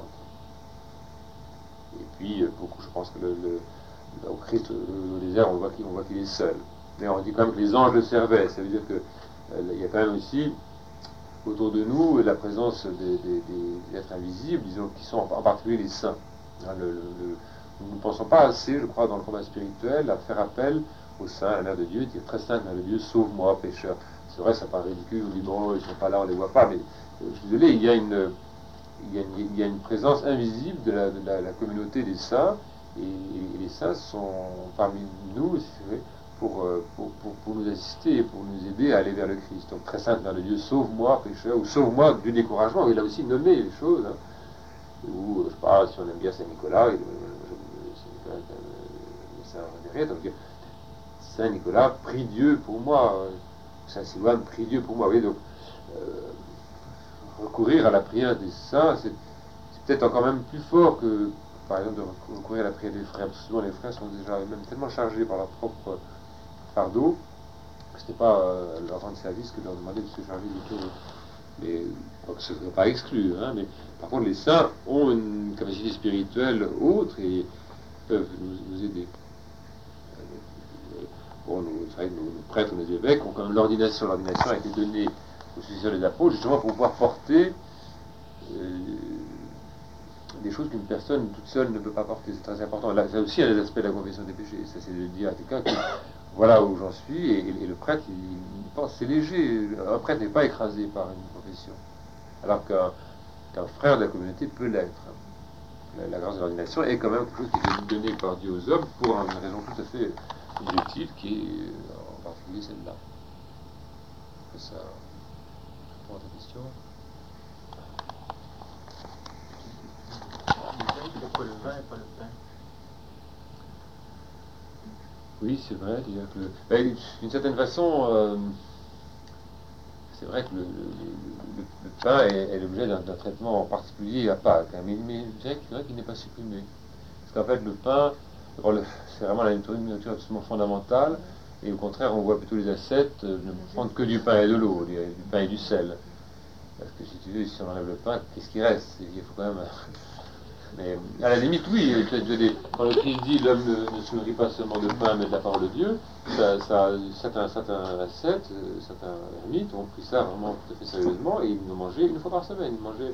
Et puis, beaucoup, je pense que au Christ, au désert, on voit qu'il est seul. Mais on dit quand même que les anges le servaient. Ça veut dire qu'il y a quand même aussi autour de nous la présence des êtres invisibles, disons, qui sont en particulier les saints. Hein, nous ne pensons pas assez, je crois, dans le combat spirituel, à faire appel aux saints, à la Mère de Dieu, dire très sainte Mère de Dieu, sauve-moi, pécheur. C'est vrai, ça paraît ridicule, on dit bon, ils ne sont pas là, on ne les voit pas, mais je suis désolé, il y a une présence invisible de la communauté des saints, et les saints sont parmi nous, si vous voulez, pour nous assister, pour nous aider à aller vers le Christ. Donc très sainte Mère de Dieu, sauve-moi, pécheur, ou sauve-moi du découragement. Il a aussi nommé les choses. Hein. Ou, je sais pas, si on aime bien Saint-Nicolas, donc Saint-Nicolas, prie Dieu pour moi. Saint-Silouane, prie Dieu pour moi. Oui, donc, recourir à la prière des saints, c'est peut-être encore même plus fort que, par exemple, de recourir à la prière des frères. Parce que souvent, les frères sont déjà même tellement chargés par leur propre fardeau, que ce n'est pas leur rendre service que de leur demander de se charger du tout. Mais ce ne serait pas exclu, hein, mais par contre les saints ont une capacité spirituelle autre et peuvent nous aider. Bon, c'est vrai que nos prêtres, nos évêques ont quand même l'ordination. L'ordination a été donnée aux successeurs des apôtres justement pour pouvoir porter des choses qu'une personne toute seule ne peut pas porter. C'est très important. Là, c'est aussi un des aspects de la confession des péchés. Ça, c'est de dire à quelqu'un que voilà où j'en suis, et le prêtre, il pense, c'est léger. Un prêtre n'est pas écrasé par une confession, alors qu'un frère de la communauté peut l'être. La grâce de l'ordination est quand même quelque chose qui est donné par Dieu aux hommes pour une raison tout à fait objective, qui est en particulier celle-là. Ça répond à ta question. Pourquoi le vin et pas le pain? Oui, c'est vrai. D'une certaine façon, c'est vrai que le pain est l'objet d'un traitement en particulier à Pâques, hein, mais c'est vrai qu'il n'est pas supprimé. Parce qu'en fait, le pain, c'est vraiment la nourriture absolument fondamentale, Et au contraire, on voit plutôt les ascètes ne prendre que du pain et de l'eau, du pain et du sel. Parce que si tu veux, si on enlève le pain, qu'est-ce qui reste? Il faut quand même. Mais à la limite, oui, quand le Christ dit l'homme ne se nourrit pas seulement de pain, mais de la parole de Dieu, certains ascètes, certains ermites ont pris ça vraiment tout à fait sérieusement et ils le mangeaient une fois par semaine.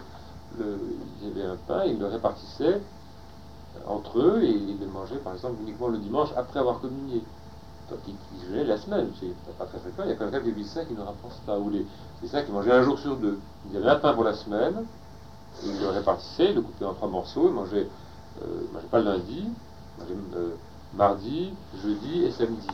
Ils avaient un pain, ils le répartissaient entre eux et ils le mangeaient par exemple uniquement le dimanche après avoir communié. Donc ils jeûnaient la semaine, c'est pas très fréquent, il y a quand même quelques saints qui ne rapportent pas, ou les saints qui mangeaient un jour sur deux. Ils avaient un pain pour la semaine, et ils le répartissaient, ils le coupaient en 3 morceaux, ils mangeaient pas le lundi, ils mangeaient mardi, jeudi et samedi.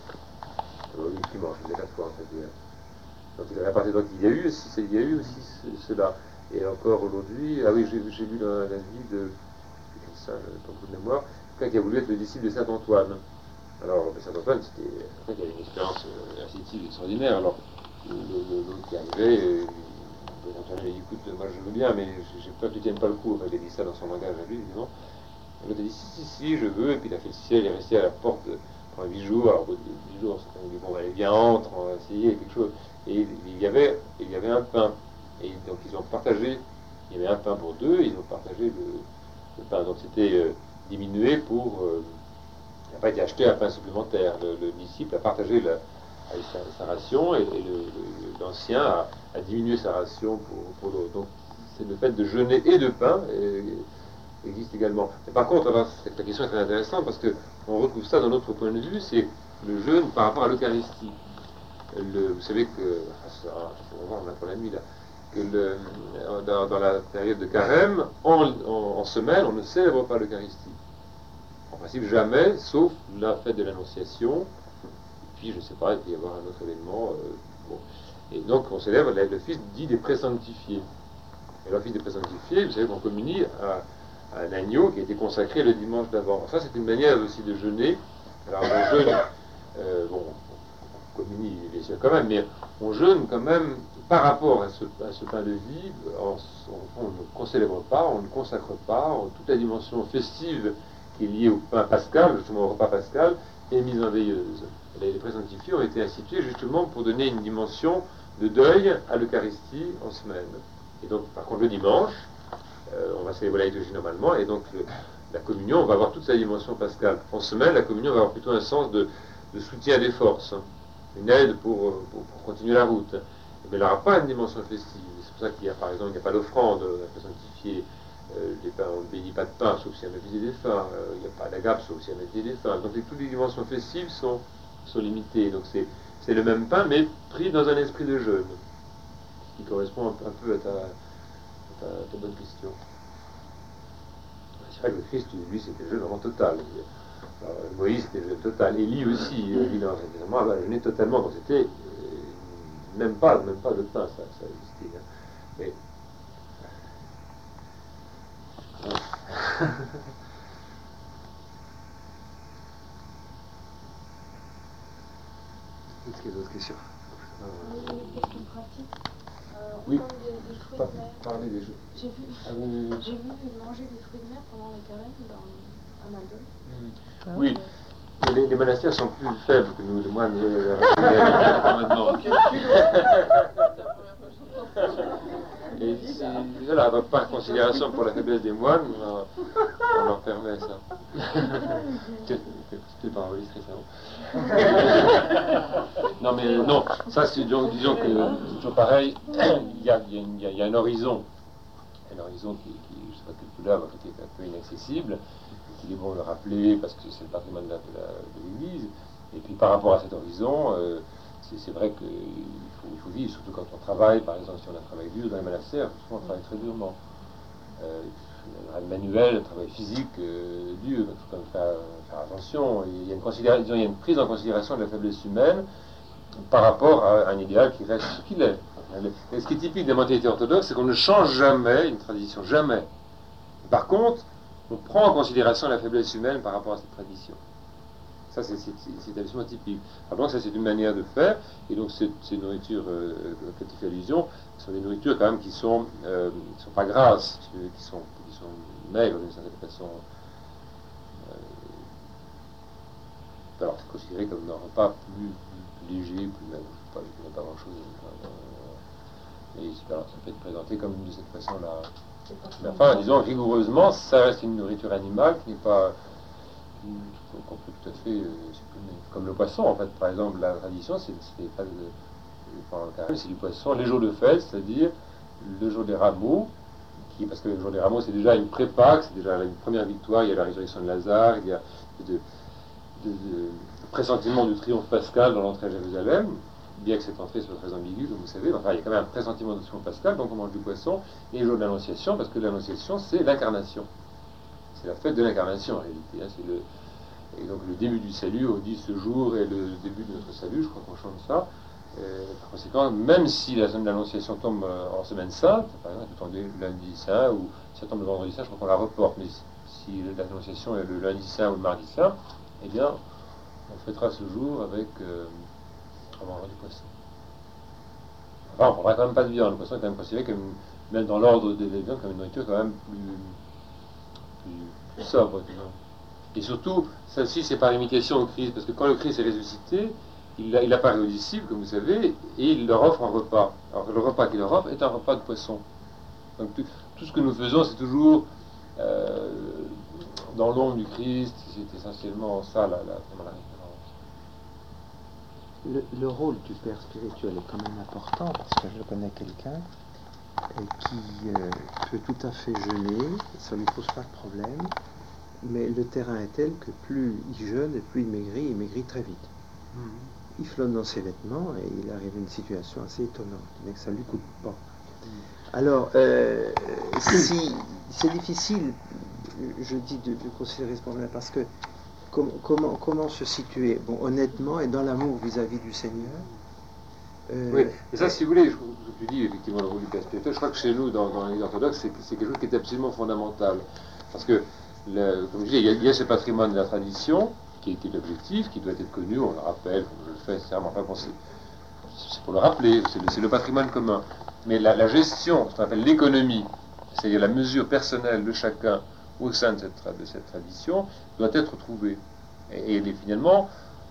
Le dimanche, les 4 fois en fait. Donc il a réparti, donc il y a eu aussi cela. Et encore aujourd'hui, ah oui, j'ai lu la vie de ça, ton coup de mémoire, quelqu'un qui a voulu être le disciple de saint Antoine. Alors, saint Antoine, il avait une expérience ascétique extraordinaire. Alors, l'autre qui arrivait, Antoine avait dit, écoute, moi je veux bien, mais j'ai peur que tu tiennes pas le coup. Enfin, il a dit ça dans son langage à lui, évidemment. L'autre a dit, si, je veux. Et puis il a fait le ciel, il est resté à la porte pendant 8 jours. Alors, 8 jours, il dit, bon, allez, viens, entre, on va essayer quelque chose. Et il y avait un pain. Et donc, ils ont partagé, il y avait un pain pour deux, et ils ont partagé le pain. Donc, c'était diminué pour. Il n'a pas été acheté un pain supplémentaire. Le disciple a partagé sa ration et l'ancien a diminué sa ration pour l'autre. Donc c'est le fait de jeûner et de pain existe également. Mais par contre, alors, la question est très intéressante parce qu'on retrouve ça dans notre point de vue, c'est le jeûne par rapport à l'Eucharistie. Vous savez que, on a pour la nuit là, que dans la période de carême, en semaine, on ne célèbre pas l'Eucharistie. En principe, jamais, sauf la fête de l'Annonciation. Puis, je ne sais pas, il peut y avoir un autre événement. Bon. Et donc, on célèbre le fils dit des présanctifiés. Et le fils des présanctifiés, vous savez qu'on communie à un agneau qui a été consacré le dimanche d'avant. Ça, c'est une manière aussi de jeûner. Alors, on jeûne, on communie bien sûr quand même, mais on jeûne quand même par rapport à ce pain de vie. On ne célèbre pas, on ne consacre pas, toute la dimension festive qui est lié au pain pascal, justement au repas pascal, est mise en veilleuse. Les présanctifiés ont été institués justement pour donner une dimension de deuil à l'Eucharistie en semaine. Et donc, par contre, le dimanche, on va célébrer la liturgie normalement, et donc la communion va avoir toute sa dimension pascale. En semaine, la communion va avoir plutôt un sens de soutien des forces, une aide pour continuer la route. Mais elle n'aura pas une dimension festive. C'est pour ça qu'il y a, par exemple, il n'y a pas d'offrande à présanctifier. On ne bénit pas de pain, sauf s'il y a un invité des fins. Il n'y a pas d'agape, sauf s'il y a un invité des fins. Donc toutes les dimensions festives sont limitées. Donc c'est le même pain, mais pris dans un esprit de jeûne, qui correspond un peu à ta bonne question. C'est vrai que le Christ, lui, c'était jeûne vraiment total. Alors, Moïse, c'était jeûne total. Élie aussi, évidemment, jeûné totalement. Donc c'était même pas de pain, ça existait. Hein. Mais est-ce qu'il y a d'autres questions? Une question pratique. Oui. Des fruits de mer. Parler des jeux. J'ai vu manger des fruits de mer pendant les carêmes à Maldon. Oui. Les monastères sont plus faibles que nous, les moines. Et voilà, donc par considération pour la faiblesse des moines, on leur permet ça. Tu pas enregistré ça. Non mais non, ça c'est disons que c'est toujours pareil. Il y a un horizon. Un horizon qui je sais pas quelle couleur, qui est un peu inaccessible. Il est bon de le rappeler parce que c'est le patrimoine de l'Église. Et puis par rapport à cet horizon, c'est vrai qu'il faut vivre, surtout quand on travaille, par exemple si on a un travail dur dans les monastères, souvent on travaille très durement. Un travail manuel, un travail physique dur, il faut quand même faire attention. Il y a une prise en considération de la faiblesse humaine par rapport à un idéal qui reste ce qu'il est. Et ce qui est typique des mentalités orthodoxes, c'est qu'on ne change jamais une tradition, jamais. Par contre, on prend en considération la faiblesse humaine par rapport à cette tradition. Ça, c'est absolument typique. Alors, donc, ça, c'est une manière de faire. Et donc, ces nourritures auxquelles tu fais allusion sont des nourritures, quand même, qui sont pas grasses, qui sont maigres, d'une certaine façon. peut alors c'est considéré comme un repas plus léger, plus même, je ne sais pas grand-chose. Et alors, ça peut être présenté comme de cette façon-là. Mais enfin, disons, rigoureusement, ça reste une nourriture animale qui n'est pas... qu'on peut tout à fait supprimer. Comme le poisson, en fait, par exemple, la tradition, c'est pas c'est du poisson les jours de fête, c'est-à-dire le jour des rameaux, parce que le jour des rameaux, c'est déjà une pré-Pâques, c'est déjà une première victoire, il y a la résurrection de Lazare, il y a de pressentiment du triomphe pascal dans l'entrée à Jérusalem, bien que cette entrée soit très ambiguë, comme vous savez, enfin, il y a quand même un pressentiment du triomphe pascal, donc on mange du poisson, et le jour de l'Annonciation, parce que l'Annonciation, c'est l'incarnation. C'est la fête de l'incarnation, en réalité. Hein, et donc le début du salut, on dit ce jour est le début de notre salut, je crois qu'on chante ça. Par conséquent, même si la semaine de l'Annonciation tombe en semaine sainte, par exemple, elle tombe lundi saint, ou si ça tombe le vendredi saint, je crois qu'on la reporte, mais si l'Annonciation est le lundi saint ou le mardi saint, eh bien, on fêtera ce jour avec on mangera du poisson. Enfin, on ne prendra quand même pas de viande. Le poisson est quand même considéré comme, même dans l'ordre des viandes, comme une nourriture quand même plus sobre, disons. Et surtout, ça aussi, c'est par imitation au Christ, parce que quand le Christ est ressuscité, il apparaît aux disciples, comme vous savez, et il leur offre un repas. Alors le repas qu'il leur offre est un repas de poisson. Donc tout ce que nous faisons, c'est toujours dans l'ombre du Christ, c'est essentiellement ça la référence. Le rôle du père spirituel est quand même important, parce que je connais quelqu'un qui peut tout à fait jeûner, ça ne lui pose pas de problème, mais le terrain est tel que plus il jeûne et plus il maigrit très vite. Il flotte dans ses vêtements et il arrive à une situation assez étonnante, mais que ça ne lui coûte pas. Alors, si c'est difficile, je dis de considérer ce problème, parce que comment se situer, bon, honnêtement et dans l'amour vis-à-vis du Seigneur. Oui, et ça, si vous voulez, je dis effectivement le rôle du père spirituel, je crois que chez nous, dans les orthodoxes, c'est quelque chose qui est absolument fondamental. Parce que, comme je dis, il y a ce patrimoine de la tradition, qui est l'objectif, qui doit être connu, on le rappelle, comme je le fais, c'est vraiment pas pensé. C'est pour le rappeler, c'est le patrimoine commun. Mais la gestion, ce qu'on appelle l'économie, c'est-à-dire la mesure personnelle de chacun au sein de cette tradition, doit être trouvée. Et finalement,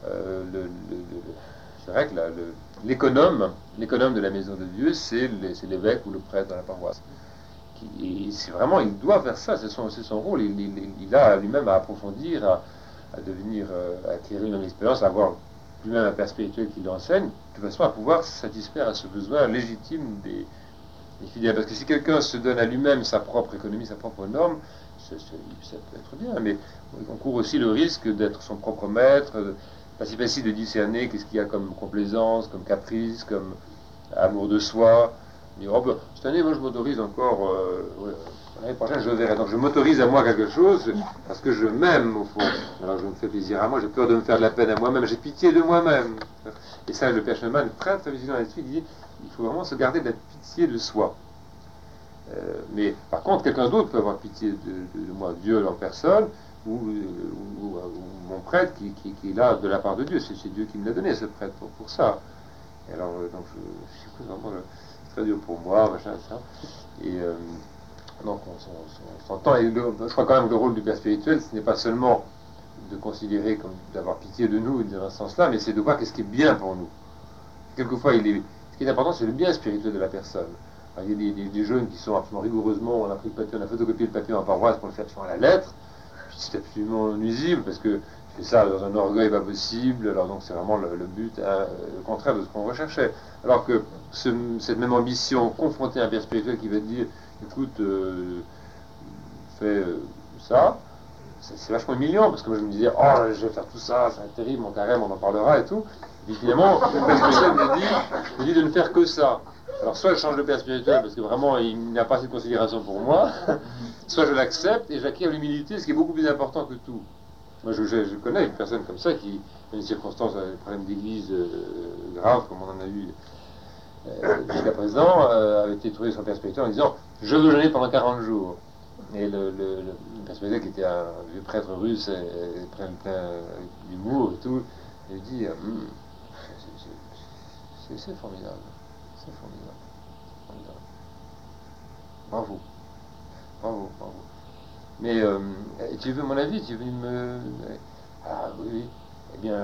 c'est vrai que l'économe de la maison de Dieu, c'est l'évêque ou le prêtre dans la paroisse. Et c'est vraiment, il doit faire ça, c'est son rôle. Il a lui-même à approfondir, à devenir, à acquérir une expérience, à avoir lui-même un père spirituel qui l'enseigne, de façon à pouvoir satisfaire à ce besoin légitime des fidèles. Parce que si quelqu'un se donne à lui-même sa propre économie, sa propre norme, ça peut être bien, mais on court aussi le risque d'être son propre maître, pas si facile de discerner qu'est-ce qu'il y a comme complaisance, comme caprice, comme amour de soi. Dire, oh ben, cette année, moi je m'autorise encore, l'année prochaine je verrai. Donc je m'autorise à moi quelque chose parce que je m'aime au fond. Alors je me fais plaisir à moi, j'ai peur de me faire de la peine à moi-même, j'ai pitié de moi-même. Et ça, le père Schneemann est très très vigilant là-dessus, il dit il faut vraiment se garder de la pitié de soi. Mais par contre, quelqu'un d'autre peut avoir pitié de moi, Dieu en personne, ou mon prêtre qui est là de la part de Dieu. C'est Dieu qui me l'a donné, ce prêtre, pour ça. Et alors, donc, je vraiment très dur pour moi, machin, ça. Et donc, on s'entend. Et je crois quand même que le rôle du père spirituel, ce n'est pas seulement de considérer comme d'avoir pitié de nous dans ce sens-là, mais c'est de voir qu'est-ce qui est bien pour nous. Quelquefois, ce qui est important, c'est le bien spirituel de la personne. Alors, il y a des jeunes qui sont absolument rigoureusement, on a pris le papier, on a photocopié le papier en paroisse pour le faire à la lettre, puis c'est absolument nuisible parce que tu fais ça dans un orgueil pas possible, alors donc c'est vraiment le but, le contraire de ce qu'on recherchait. Alors que cette même ambition confrontée à un père spirituel qui va te dire, écoute, fais ça, c'est vachement humiliant parce que moi je me disais, oh je vais faire tout ça, ça va être terrible, mon carême, on en parlera et tout. Et finalement, le père spirituel me dit de ne faire que ça. Alors soit je change de père spirituel parce que vraiment il n'a pas assez de considération pour moi, soit je l'accepte et j'acquiers l'humilité, ce qui est beaucoup plus important que tout. Moi je connais une personne comme ça qui, dans une circonstance, un problème d'église grave comme on en a eu jusqu'à présent, avait été trouvé son père spirituel en disant je veux jeûner pendant 40 jours. Et le père spirituel qui était un vieux prêtre russe et plein d'humour et tout, il dit c'est formidable. C'est formidable. Bravo. Mais tu veux mon avis? Tu es venu me... Ah oui. eh bien,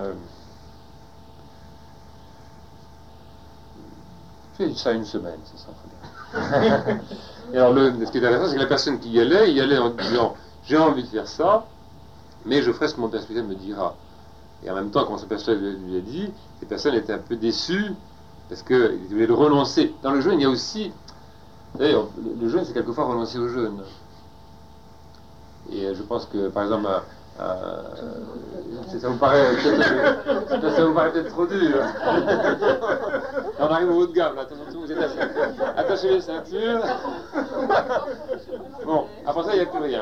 fais ça une semaine, ça sera très bien. Et alors, ce qui est intéressant, c'est que la personne qui y allait en disant j'ai envie de faire ça, mais je ferai ce que mon père spirituel me dira. Et en même temps, quand son père spirituel lui a dit, cette personne était un peu déçue parce qu'il voulait le renoncer. Dans le jeûne, il y a aussi. D'ailleurs, le jeûne, c'est quelquefois renoncer au jeûne. Et je pense que, par exemple, ça vous paraît peut-être trop dur. On arrive au haut de gamme, là. Attention, vous êtes attachez les ceintures. Bon, après ça, il n'y a plus rien.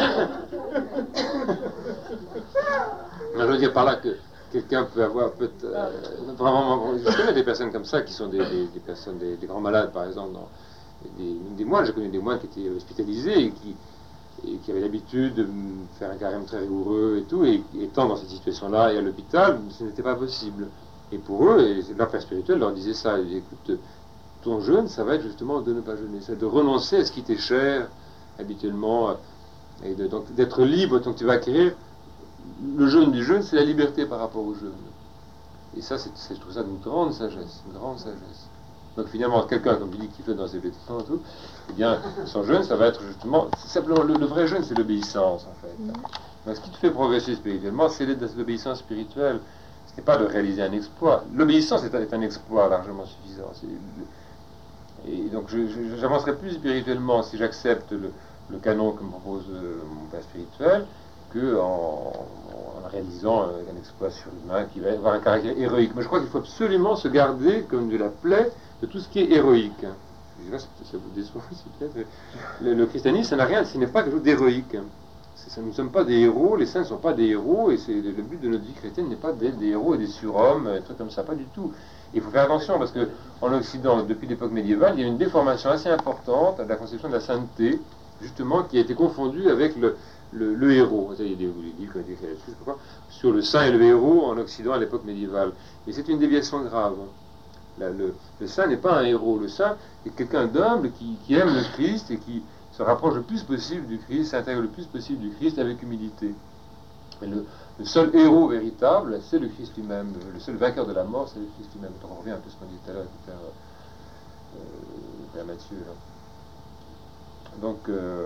Mais je veux dire par là que quelqu'un peut avoir vraiment. Je connais des personnes comme ça qui sont des personnes, des grands malades, par exemple. Des moines, je connais des moines qui étaient hospitalisés et qui avaient l'habitude de faire un carême très rigoureux et tout, et étant dans cette situation-là et à l'hôpital, ce n'était pas possible. Et pour eux, et leur père spirituel leur disait ça, il dit, écoute, ton jeûne, ça va être justement de ne pas jeûner, c'est de renoncer à ce qui t'est cher, habituellement, et donc d'être libre, donc tu vas acquérir le jeûne du jeûne, c'est la liberté par rapport au jeûne. Et ça, je trouve ça d'une grande sagesse, une grande sagesse. Donc finalement, quelqu'un, comme tu dis, qui fait dans ses vêtements et tout, eh bien, son jeûne, ça va être justement, simplement, le vrai jeûne, c'est l'obéissance, en fait. Donc ce qui te fait progresser spirituellement, c'est l'obéissance spirituelle. Ce n'est pas de réaliser un exploit. L'obéissance est un exploit largement suffisant. Et donc, j'avancerai plus spirituellement si j'accepte le canon que me propose mon père spirituel, qu'en réalisant un exploit surhumain qui va avoir un caractère héroïque. Mais je crois qu'il faut absolument se garder comme de la plaie de tout ce qui est héroïque. Je sais pas si ça vous déçoit aussi peut-être. Le christianisme, ça n'a rien, ce n'est pas quelque chose d'héroïque. Nous ne sommes pas des héros, les saints ne sont pas des héros, et le but de notre vie chrétienne n'est pas d'être des héros et des surhommes, des trucs comme ça, pas du tout. Il faut faire attention parce qu'en Occident, depuis l'époque médiévale, il y a une déformation assez importante de la conception de la sainteté, justement, qui a été confondue avec le héros. Il y a des livres qui ont été écrits là-dessus, je sais pas quoi, sur le saint et le héros en Occident à l'époque médiévale. Et c'est une déviation grave. Le saint n'est pas un héros. Le saint est quelqu'un d'humble qui aime le Christ et qui se rapproche le plus possible du Christ, s'intègre le plus possible du Christ avec humilité. Mais le seul héros véritable, c'est le Christ lui-même. Le seul vainqueur de la mort, c'est le Christ lui-même. Donc on revient un peu à ce qu'on disait tout à l'heure, Père Mathieu. Là. Donc,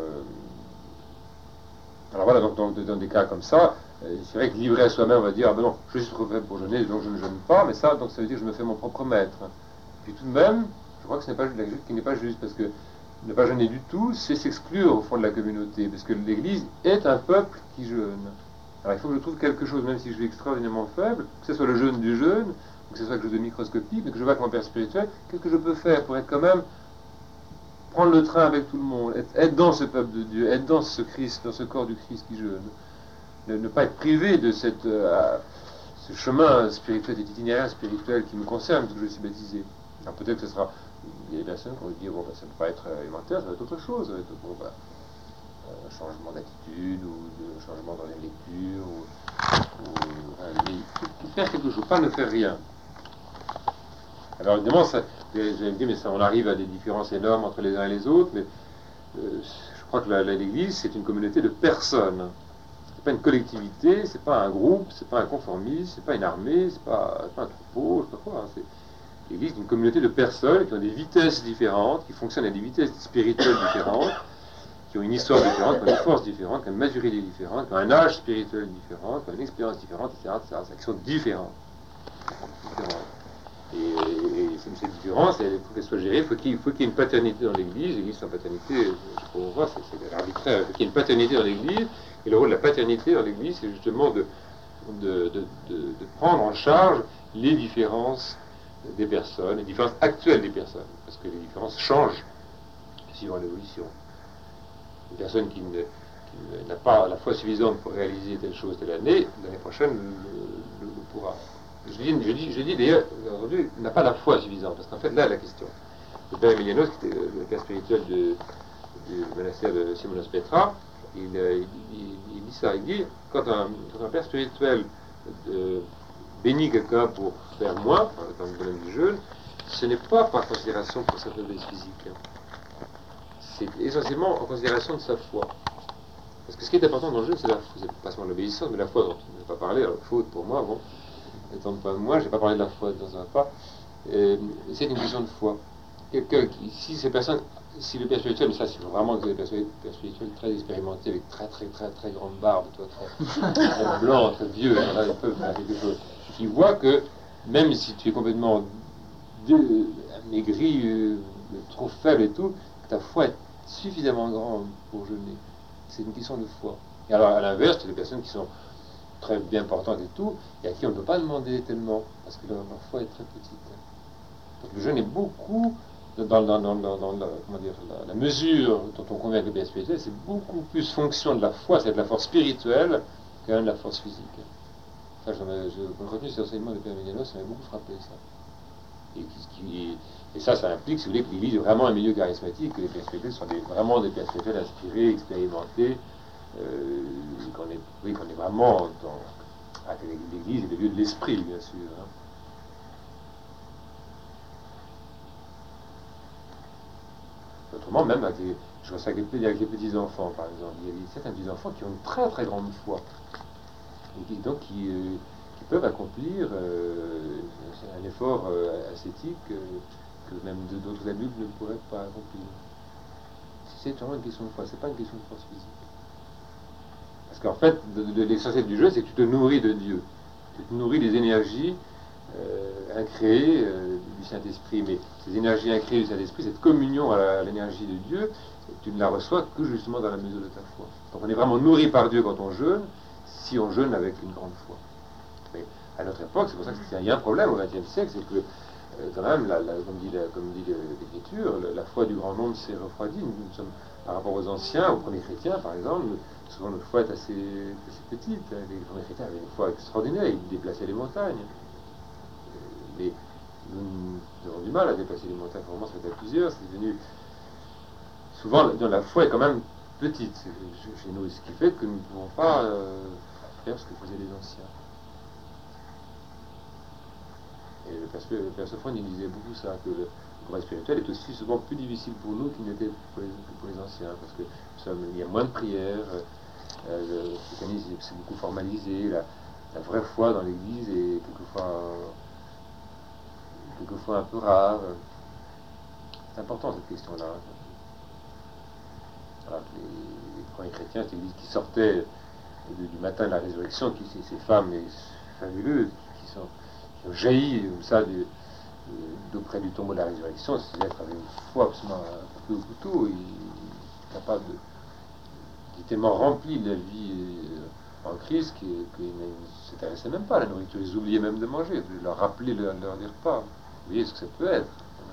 alors voilà, donc dans des cas comme ça, c'est vrai que livré à soi-même, on va dire, ah ben non, je suis trop faible pour jeûner, donc je ne jeûne pas, mais ça, donc ça veut dire que je me fais mon propre maître. Puis tout de même, je crois que ce n'est pas qui n'est pas juste, parce que ne pas jeûner du tout, c'est s'exclure au fond de la communauté, parce que l'Église est un peuple qui jeûne. Alors il faut que je trouve quelque chose, même si je suis extraordinairement faible, que ce soit le jeûne du jeûne, ou que ce soit quelque chose de microscopique, mais que je vois avec mon père spirituel, qu'est-ce que je peux faire pour être quand même, prendre le train avec tout le monde, être dans ce peuple de Dieu, être dans ce Christ, dans ce corps du Christ qui jeûne. Ne pas être privé de ce chemin spirituel, cet itinéraire spirituel qui me concerne, parce que je suis baptisé. Alors peut-être que ce sera... Il y a des personnes qui vont dire, bon, ça ne peut pas être élémentaire, ça va être autre chose, ça va être un changement d'attitude, ou un changement dans les lectures, ou faire quelque chose, pas ne faire rien. Alors évidemment, vous allez me dire, mais ça, on arrive à des différences énormes entre les uns et les autres, mais je crois que l'Église, c'est une communauté de personnes. C'est pas une collectivité, c'est pas un groupe, c'est pas un conformisme, c'est pas une armée, c'est pas un troupeau, je sais pas quoi. L'Église est une communauté de personnes qui ont des vitesses différentes, qui fonctionnent à des vitesses spirituelles différentes, qui ont une histoire différente, qui ont des forces différentes, qui ont une maturité différente, qui ont un âge spirituel différent, qui ont une expérience différente, etc., qui sont différentes. Et ces différences, il faut qu'elles soient gérées, il faut qu'il y ait une paternité dans l'Église. L'Église sans paternité, je sais pas où on voit, c'est arbitraire. Il faut qu'il y ait une paternité dans l'Église, et le rôle de la paternité dans l'Église, c'est justement de prendre en charge les différences des personnes, les différences actuelles des personnes, parce que les différences changent suivant l'évolution. Une personne qui n'a pas la foi suffisante pour réaliser telle chose telle année, l'année prochaine le pourra. Je dis d'ailleurs, aujourd'hui, n'a pas la foi suffisante, parce qu'en fait, là, la question. Le père Emilianos, qui était le père spirituel du monastère de Simonos Petra, il dit ça, il dit, quand un père spirituel bénit quelqu'un pour faire moins, dans le domaine du jeûne, ce n'est pas par considération pour sa faiblesse physique. C'est essentiellement en considération de sa foi. Parce que ce qui est important dans le jeu, c'est pas seulement l'obéissance, mais la foi dont on n'a pas parlé. Alors, faute pour moi, bon, étant de moi, je n'ai pas parlé de la foi dans un pas. C'est une question de foi. Si le père spirituel, mais ça c'est vraiment que les pères spirituels très expérimentés, avec très grande barbe, toi, très blanc, très vieux, là, ils peuvent faire quelque chose. Ils voient que même si tu es complètement maigri, trop faible et tout, que ta foi est suffisamment grande pour jeûner. C'est une question de foi. Et alors à l'inverse, tu as des personnes qui sont très bien portantes et tout, et à qui on ne peut pas demander tellement, parce que leur foi est très petite. Donc le jeûne est beaucoup, dans la mesure dont on convient avec le bien spirituel, c'est beaucoup plus fonction de la foi, c'est de la force spirituelle, que de la force physique. Ça, j'ai retenu cet enseignement de Père Méganos, ça m'a beaucoup frappé, ça. Et ça implique, si vous voulez, que l'Église est vraiment un milieu charismatique, que les pères spirituels sont vraiment des pères spirituels inspirés, expérimentés, qu'on est vraiment dans l'Église est le lieu de l'esprit, bien sûr. Hein. Autrement, même je vois ça avec les petits-enfants, par exemple. Il y a certains petits-enfants qui ont une très grande foi. Et qui peuvent accomplir un effort ascétique que même d'autres adultes ne pourraient pas accomplir. C'est vraiment une question de foi, c'est pas une question de force physique. Parce qu'en fait, l'essentiel du jeu, c'est que tu te nourris de Dieu. Tu te nourris des énergies incréées du Saint-Esprit. Mais ces énergies incréées du Saint-Esprit, cette communion à l'énergie de Dieu, tu ne la reçois que justement dans la mesure de ta foi. Donc on est vraiment nourri par Dieu quand on jeûne, si on jeûne avec une grande foi. Mais à notre époque, c'est pour ça qu'il y a un problème au XXe siècle, c'est que quand même, comme dit l'Écriture, la foi du grand nombre s'est refroidie. Nous sommes, par rapport aux anciens, aux premiers chrétiens par exemple, souvent notre foi est assez petite. Les premiers chrétiens avaient une foi extraordinaire, ils déplaçaient les montagnes. Mais nous avons du mal à déplacer les montagnes, vraiment ça fait à plusieurs, c'est devenu... Souvent, la foi est quand même petite chez nous, ce qui fait que nous ne pouvons pas faire ce que faisaient les anciens. Et le Père Sophrone, il disait beaucoup ça, que le combat spirituel est aussi souvent plus difficile pour nous qu'il n'était pour les anciens, parce que il y a moins de prières, le christianisme c'est beaucoup formalisé, la vraie foi dans l'Église est quelquefois un peu rare. C'est important cette question-là. Alors que les premiers chrétiens, c'est l'Église qui sortait du matin de la résurrection, ces femmes fabuleuses qui ont jailli comme ça d'auprès du tombeau de la résurrection. Ces êtres avaient une foi absolument un peu au couteau, capables de tellement remplis de la vie en Christ qu'ils ne s'intéressaient même pas à la nourriture, ils oubliaient même de manger, de leur rappeler leur repas. Vous voyez ce que ça peut être.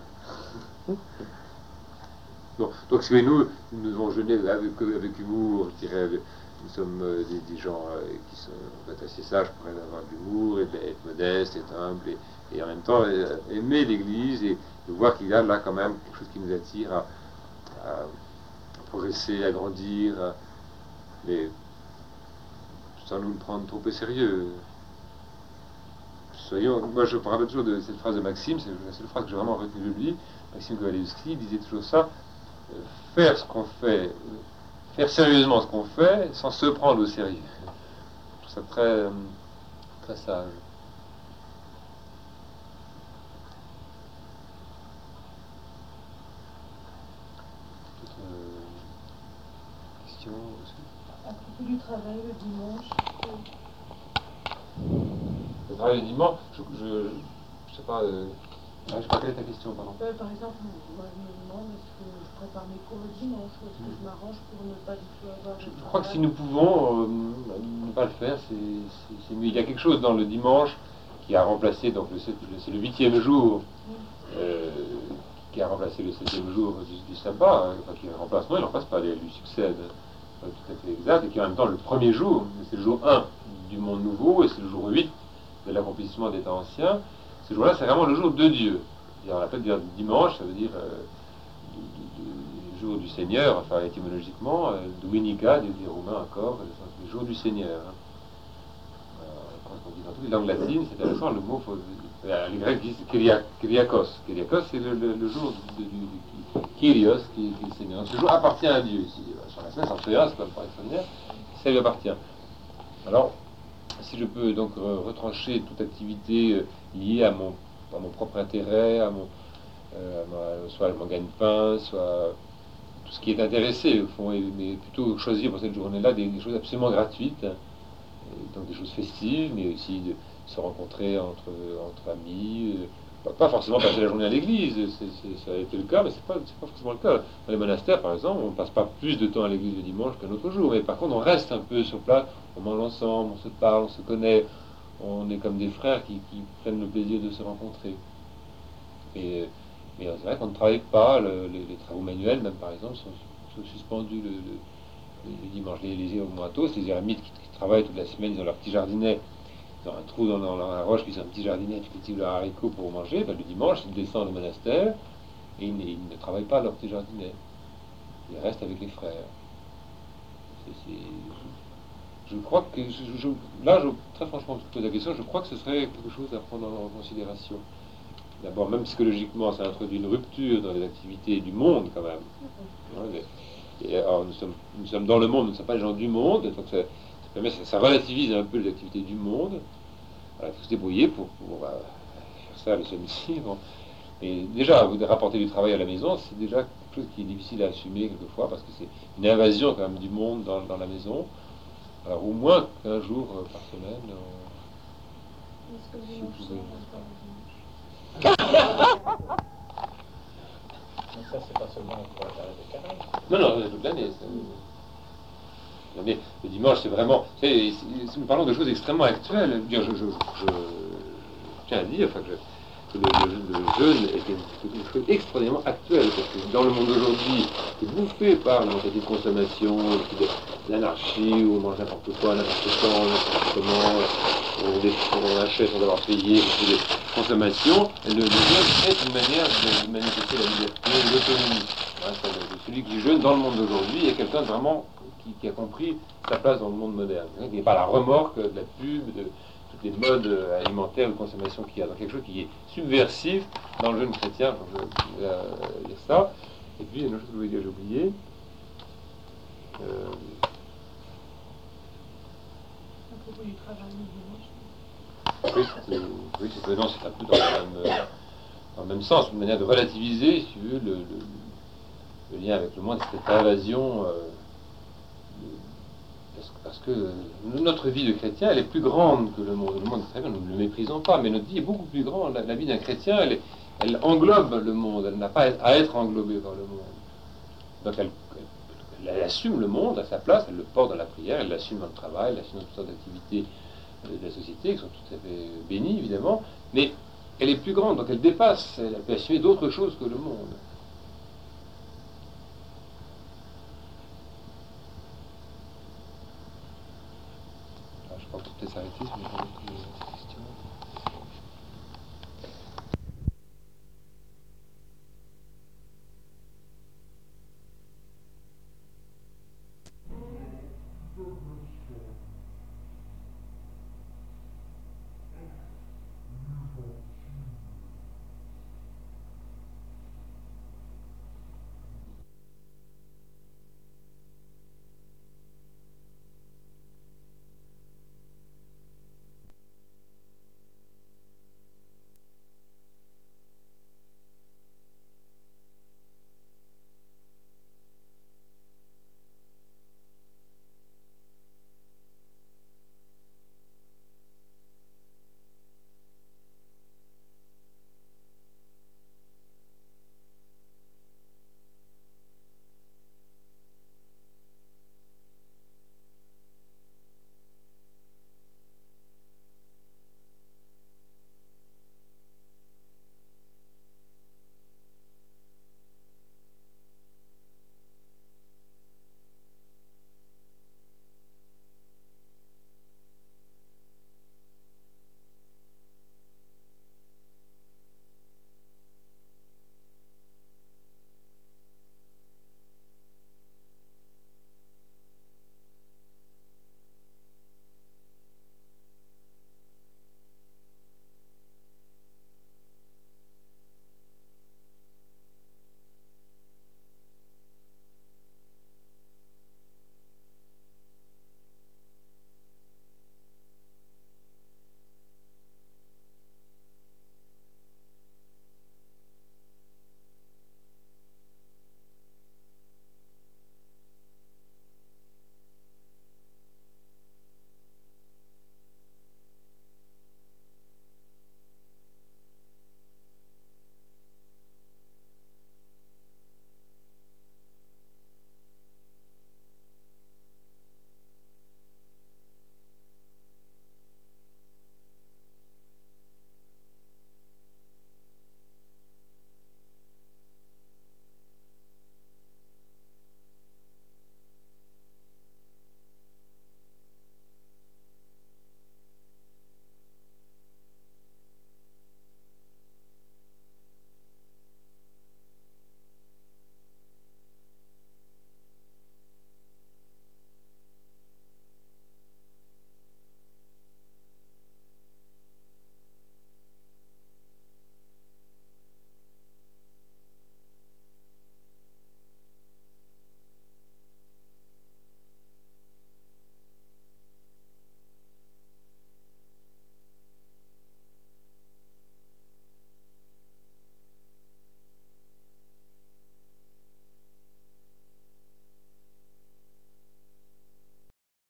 Donc si nous devons jeûner avec humour, je dirais, nous sommes des gens qui sont assez sages pour avoir de l'humour, et être modestes, être humbles, et en même temps aimer l'Église et voir qu'il y a là quand même quelque chose qui nous attire à progresser, à grandir, mais sans nous prendre trop au sérieux. Moi je me rappelle toujours de cette phrase de Maxime, c'est la seule phrase que j'ai vraiment retenue de lui. Maxime Kowalewski disait toujours ça: faire ce qu'on fait, faire sérieusement ce qu'on fait sans se prendre au sérieux. Je trouve ça très, très sage. Question aussi. À propos du travail le dimanche. Le travail le dimanche, je sais pas. Je sais pas quelle est ta question, pardon. Par exemple, moi je me demande est-ce que je prépare mes cours le dimanche ou est-ce que je m'arrange pour ne pas du tout avoir. Je crois que si nous pouvons ne pas le faire, c'est mieux. Il y a quelque chose dans le dimanche qui a remplacé, donc c'est le 8e jour, qui a remplacé le 7e jour du sabbat, enfin qui remplace, non, il n'en remplace pas, il lui succède, tout à fait exact, et qui est en même temps le premier jour, c'est le jour 1 du monde nouveau, et c'est le jour 8 de l'accomplissement des temps anciens. Ce jour-là, c'est vraiment le jour de Dieu. Et on l'appelle dimanche, ça veut dire le jour du Seigneur, enfin étymologiquement, Dominica, des Roumains encore, le jour du Seigneur. Quand on dit dans toutes les langues latines, c'est intéressant, le mot, les Grecs disent Kyriakos. Kyriakos, c'est le jour du Kyrios, qui est le Seigneur. Donc, ce jour appartient à Dieu ici, sur la personnel, c'en fait un, c'est quand même pas extraordinaire, ça lui appartient. Alors, si je peux donc retrancher toute activité liée à mon propre intérêt, soit à mon gagne-pain, soit tout ce qui est intéressé au fond, mais plutôt choisir pour cette journée-là des choses absolument gratuites, hein, donc des choses festives, mais aussi de se rencontrer entre amis, pas forcément passer la journée à l'église, ça a été le cas, mais c'est pas forcément le cas. Dans les monastères, par exemple, on ne passe pas plus de temps à l'église le dimanche qu'un autre jour, mais par contre on reste un peu sur place, on mange ensemble, on se parle, on se connaît, on est comme des frères qui prennent le plaisir de se rencontrer. Mais c'est vrai qu'on ne travaille pas, les travaux manuels, même par exemple, sont suspendus le dimanche. Les ermoitos, les ermites qui travaillent toute la semaine, ils ont leur petit jardinet, ils ont un trou dans la roche, puis ils ont un petit jardinet, ils cultivent leurs haricots pour manger. Ben, le dimanche, ils descendent au monastère et ils ne travaillent pas à leur petit jardinet. Ils restent avec les frères. Je crois que, très franchement, je pose la question, je crois que ce serait quelque chose à prendre en considération. D'abord, même psychologiquement, ça introduit une rupture dans les activités du monde, quand même. Alors, nous sommes dans le monde, nous ne sommes pas les gens du monde, donc ça relativise un peu les activités du monde. Alors, il faut se débrouiller pour faire ça le samedi. Bon. Et déjà, vous rapporter du travail à la maison, c'est déjà quelque chose qui est difficile à assumer quelquefois, parce que c'est une invasion quand même du monde dans la maison. Alors, au moins qu'un jour par semaine, Est-ce que si vous vous pouvez. Mais ça, c'est pas seulement pour la période de carême. Non, toute l'année. Mais le dimanche, c'est vraiment. Nous parlons de choses extrêmement actuelles. Je tiens à dire que le jeûne est une chose extraordinairement actuelle, parce que dans le monde d'aujourd'hui, qui est bouffé par la mentalité de consommation, l'anarchie, où on mange n'importe quoi, n'importe quand, n'importe comment, on achète sans avoir payé, des consommations, le jeûne est une manière de manifester la liberté et l'autonomie. Celui qui jeûne dans le monde d'aujourd'hui est quelqu'un vraiment qui a compris sa place dans le monde moderne, qui n'est pas la remorque de la pub, de toutes les modes alimentaires de consommation qu'il y a, donc quelque chose qui est subversif dans le jeûne chrétien, quand je vais dire ça. Et puis, il y a une autre chose que je voulais dire, j'ai oublié. À propos du travail du dimanche. Oui, c'est un peu dans le même sens, une manière de relativiser, si tu veux, le lien avec le monde, cette invasion. Parce que notre vie de chrétien, elle est plus grande que le monde. Le monde est très bien, nous ne le méprisons pas, mais notre vie est beaucoup plus grande. La vie d'un chrétien, elle englobe le monde, elle n'a pas à être englobée par le monde. Donc elle assume le monde à sa place, elle le porte dans la prière, elle l'assume dans le travail, elle l'assume dans toutes sortes d'activités de la société, qui sont tout à fait bénies, évidemment, mais elle est plus grande, donc elle dépasse, elle peut assumer d'autres choses que le monde. Je crois qu'on peut peut-être s'arrêter si vous avez d'autres questions.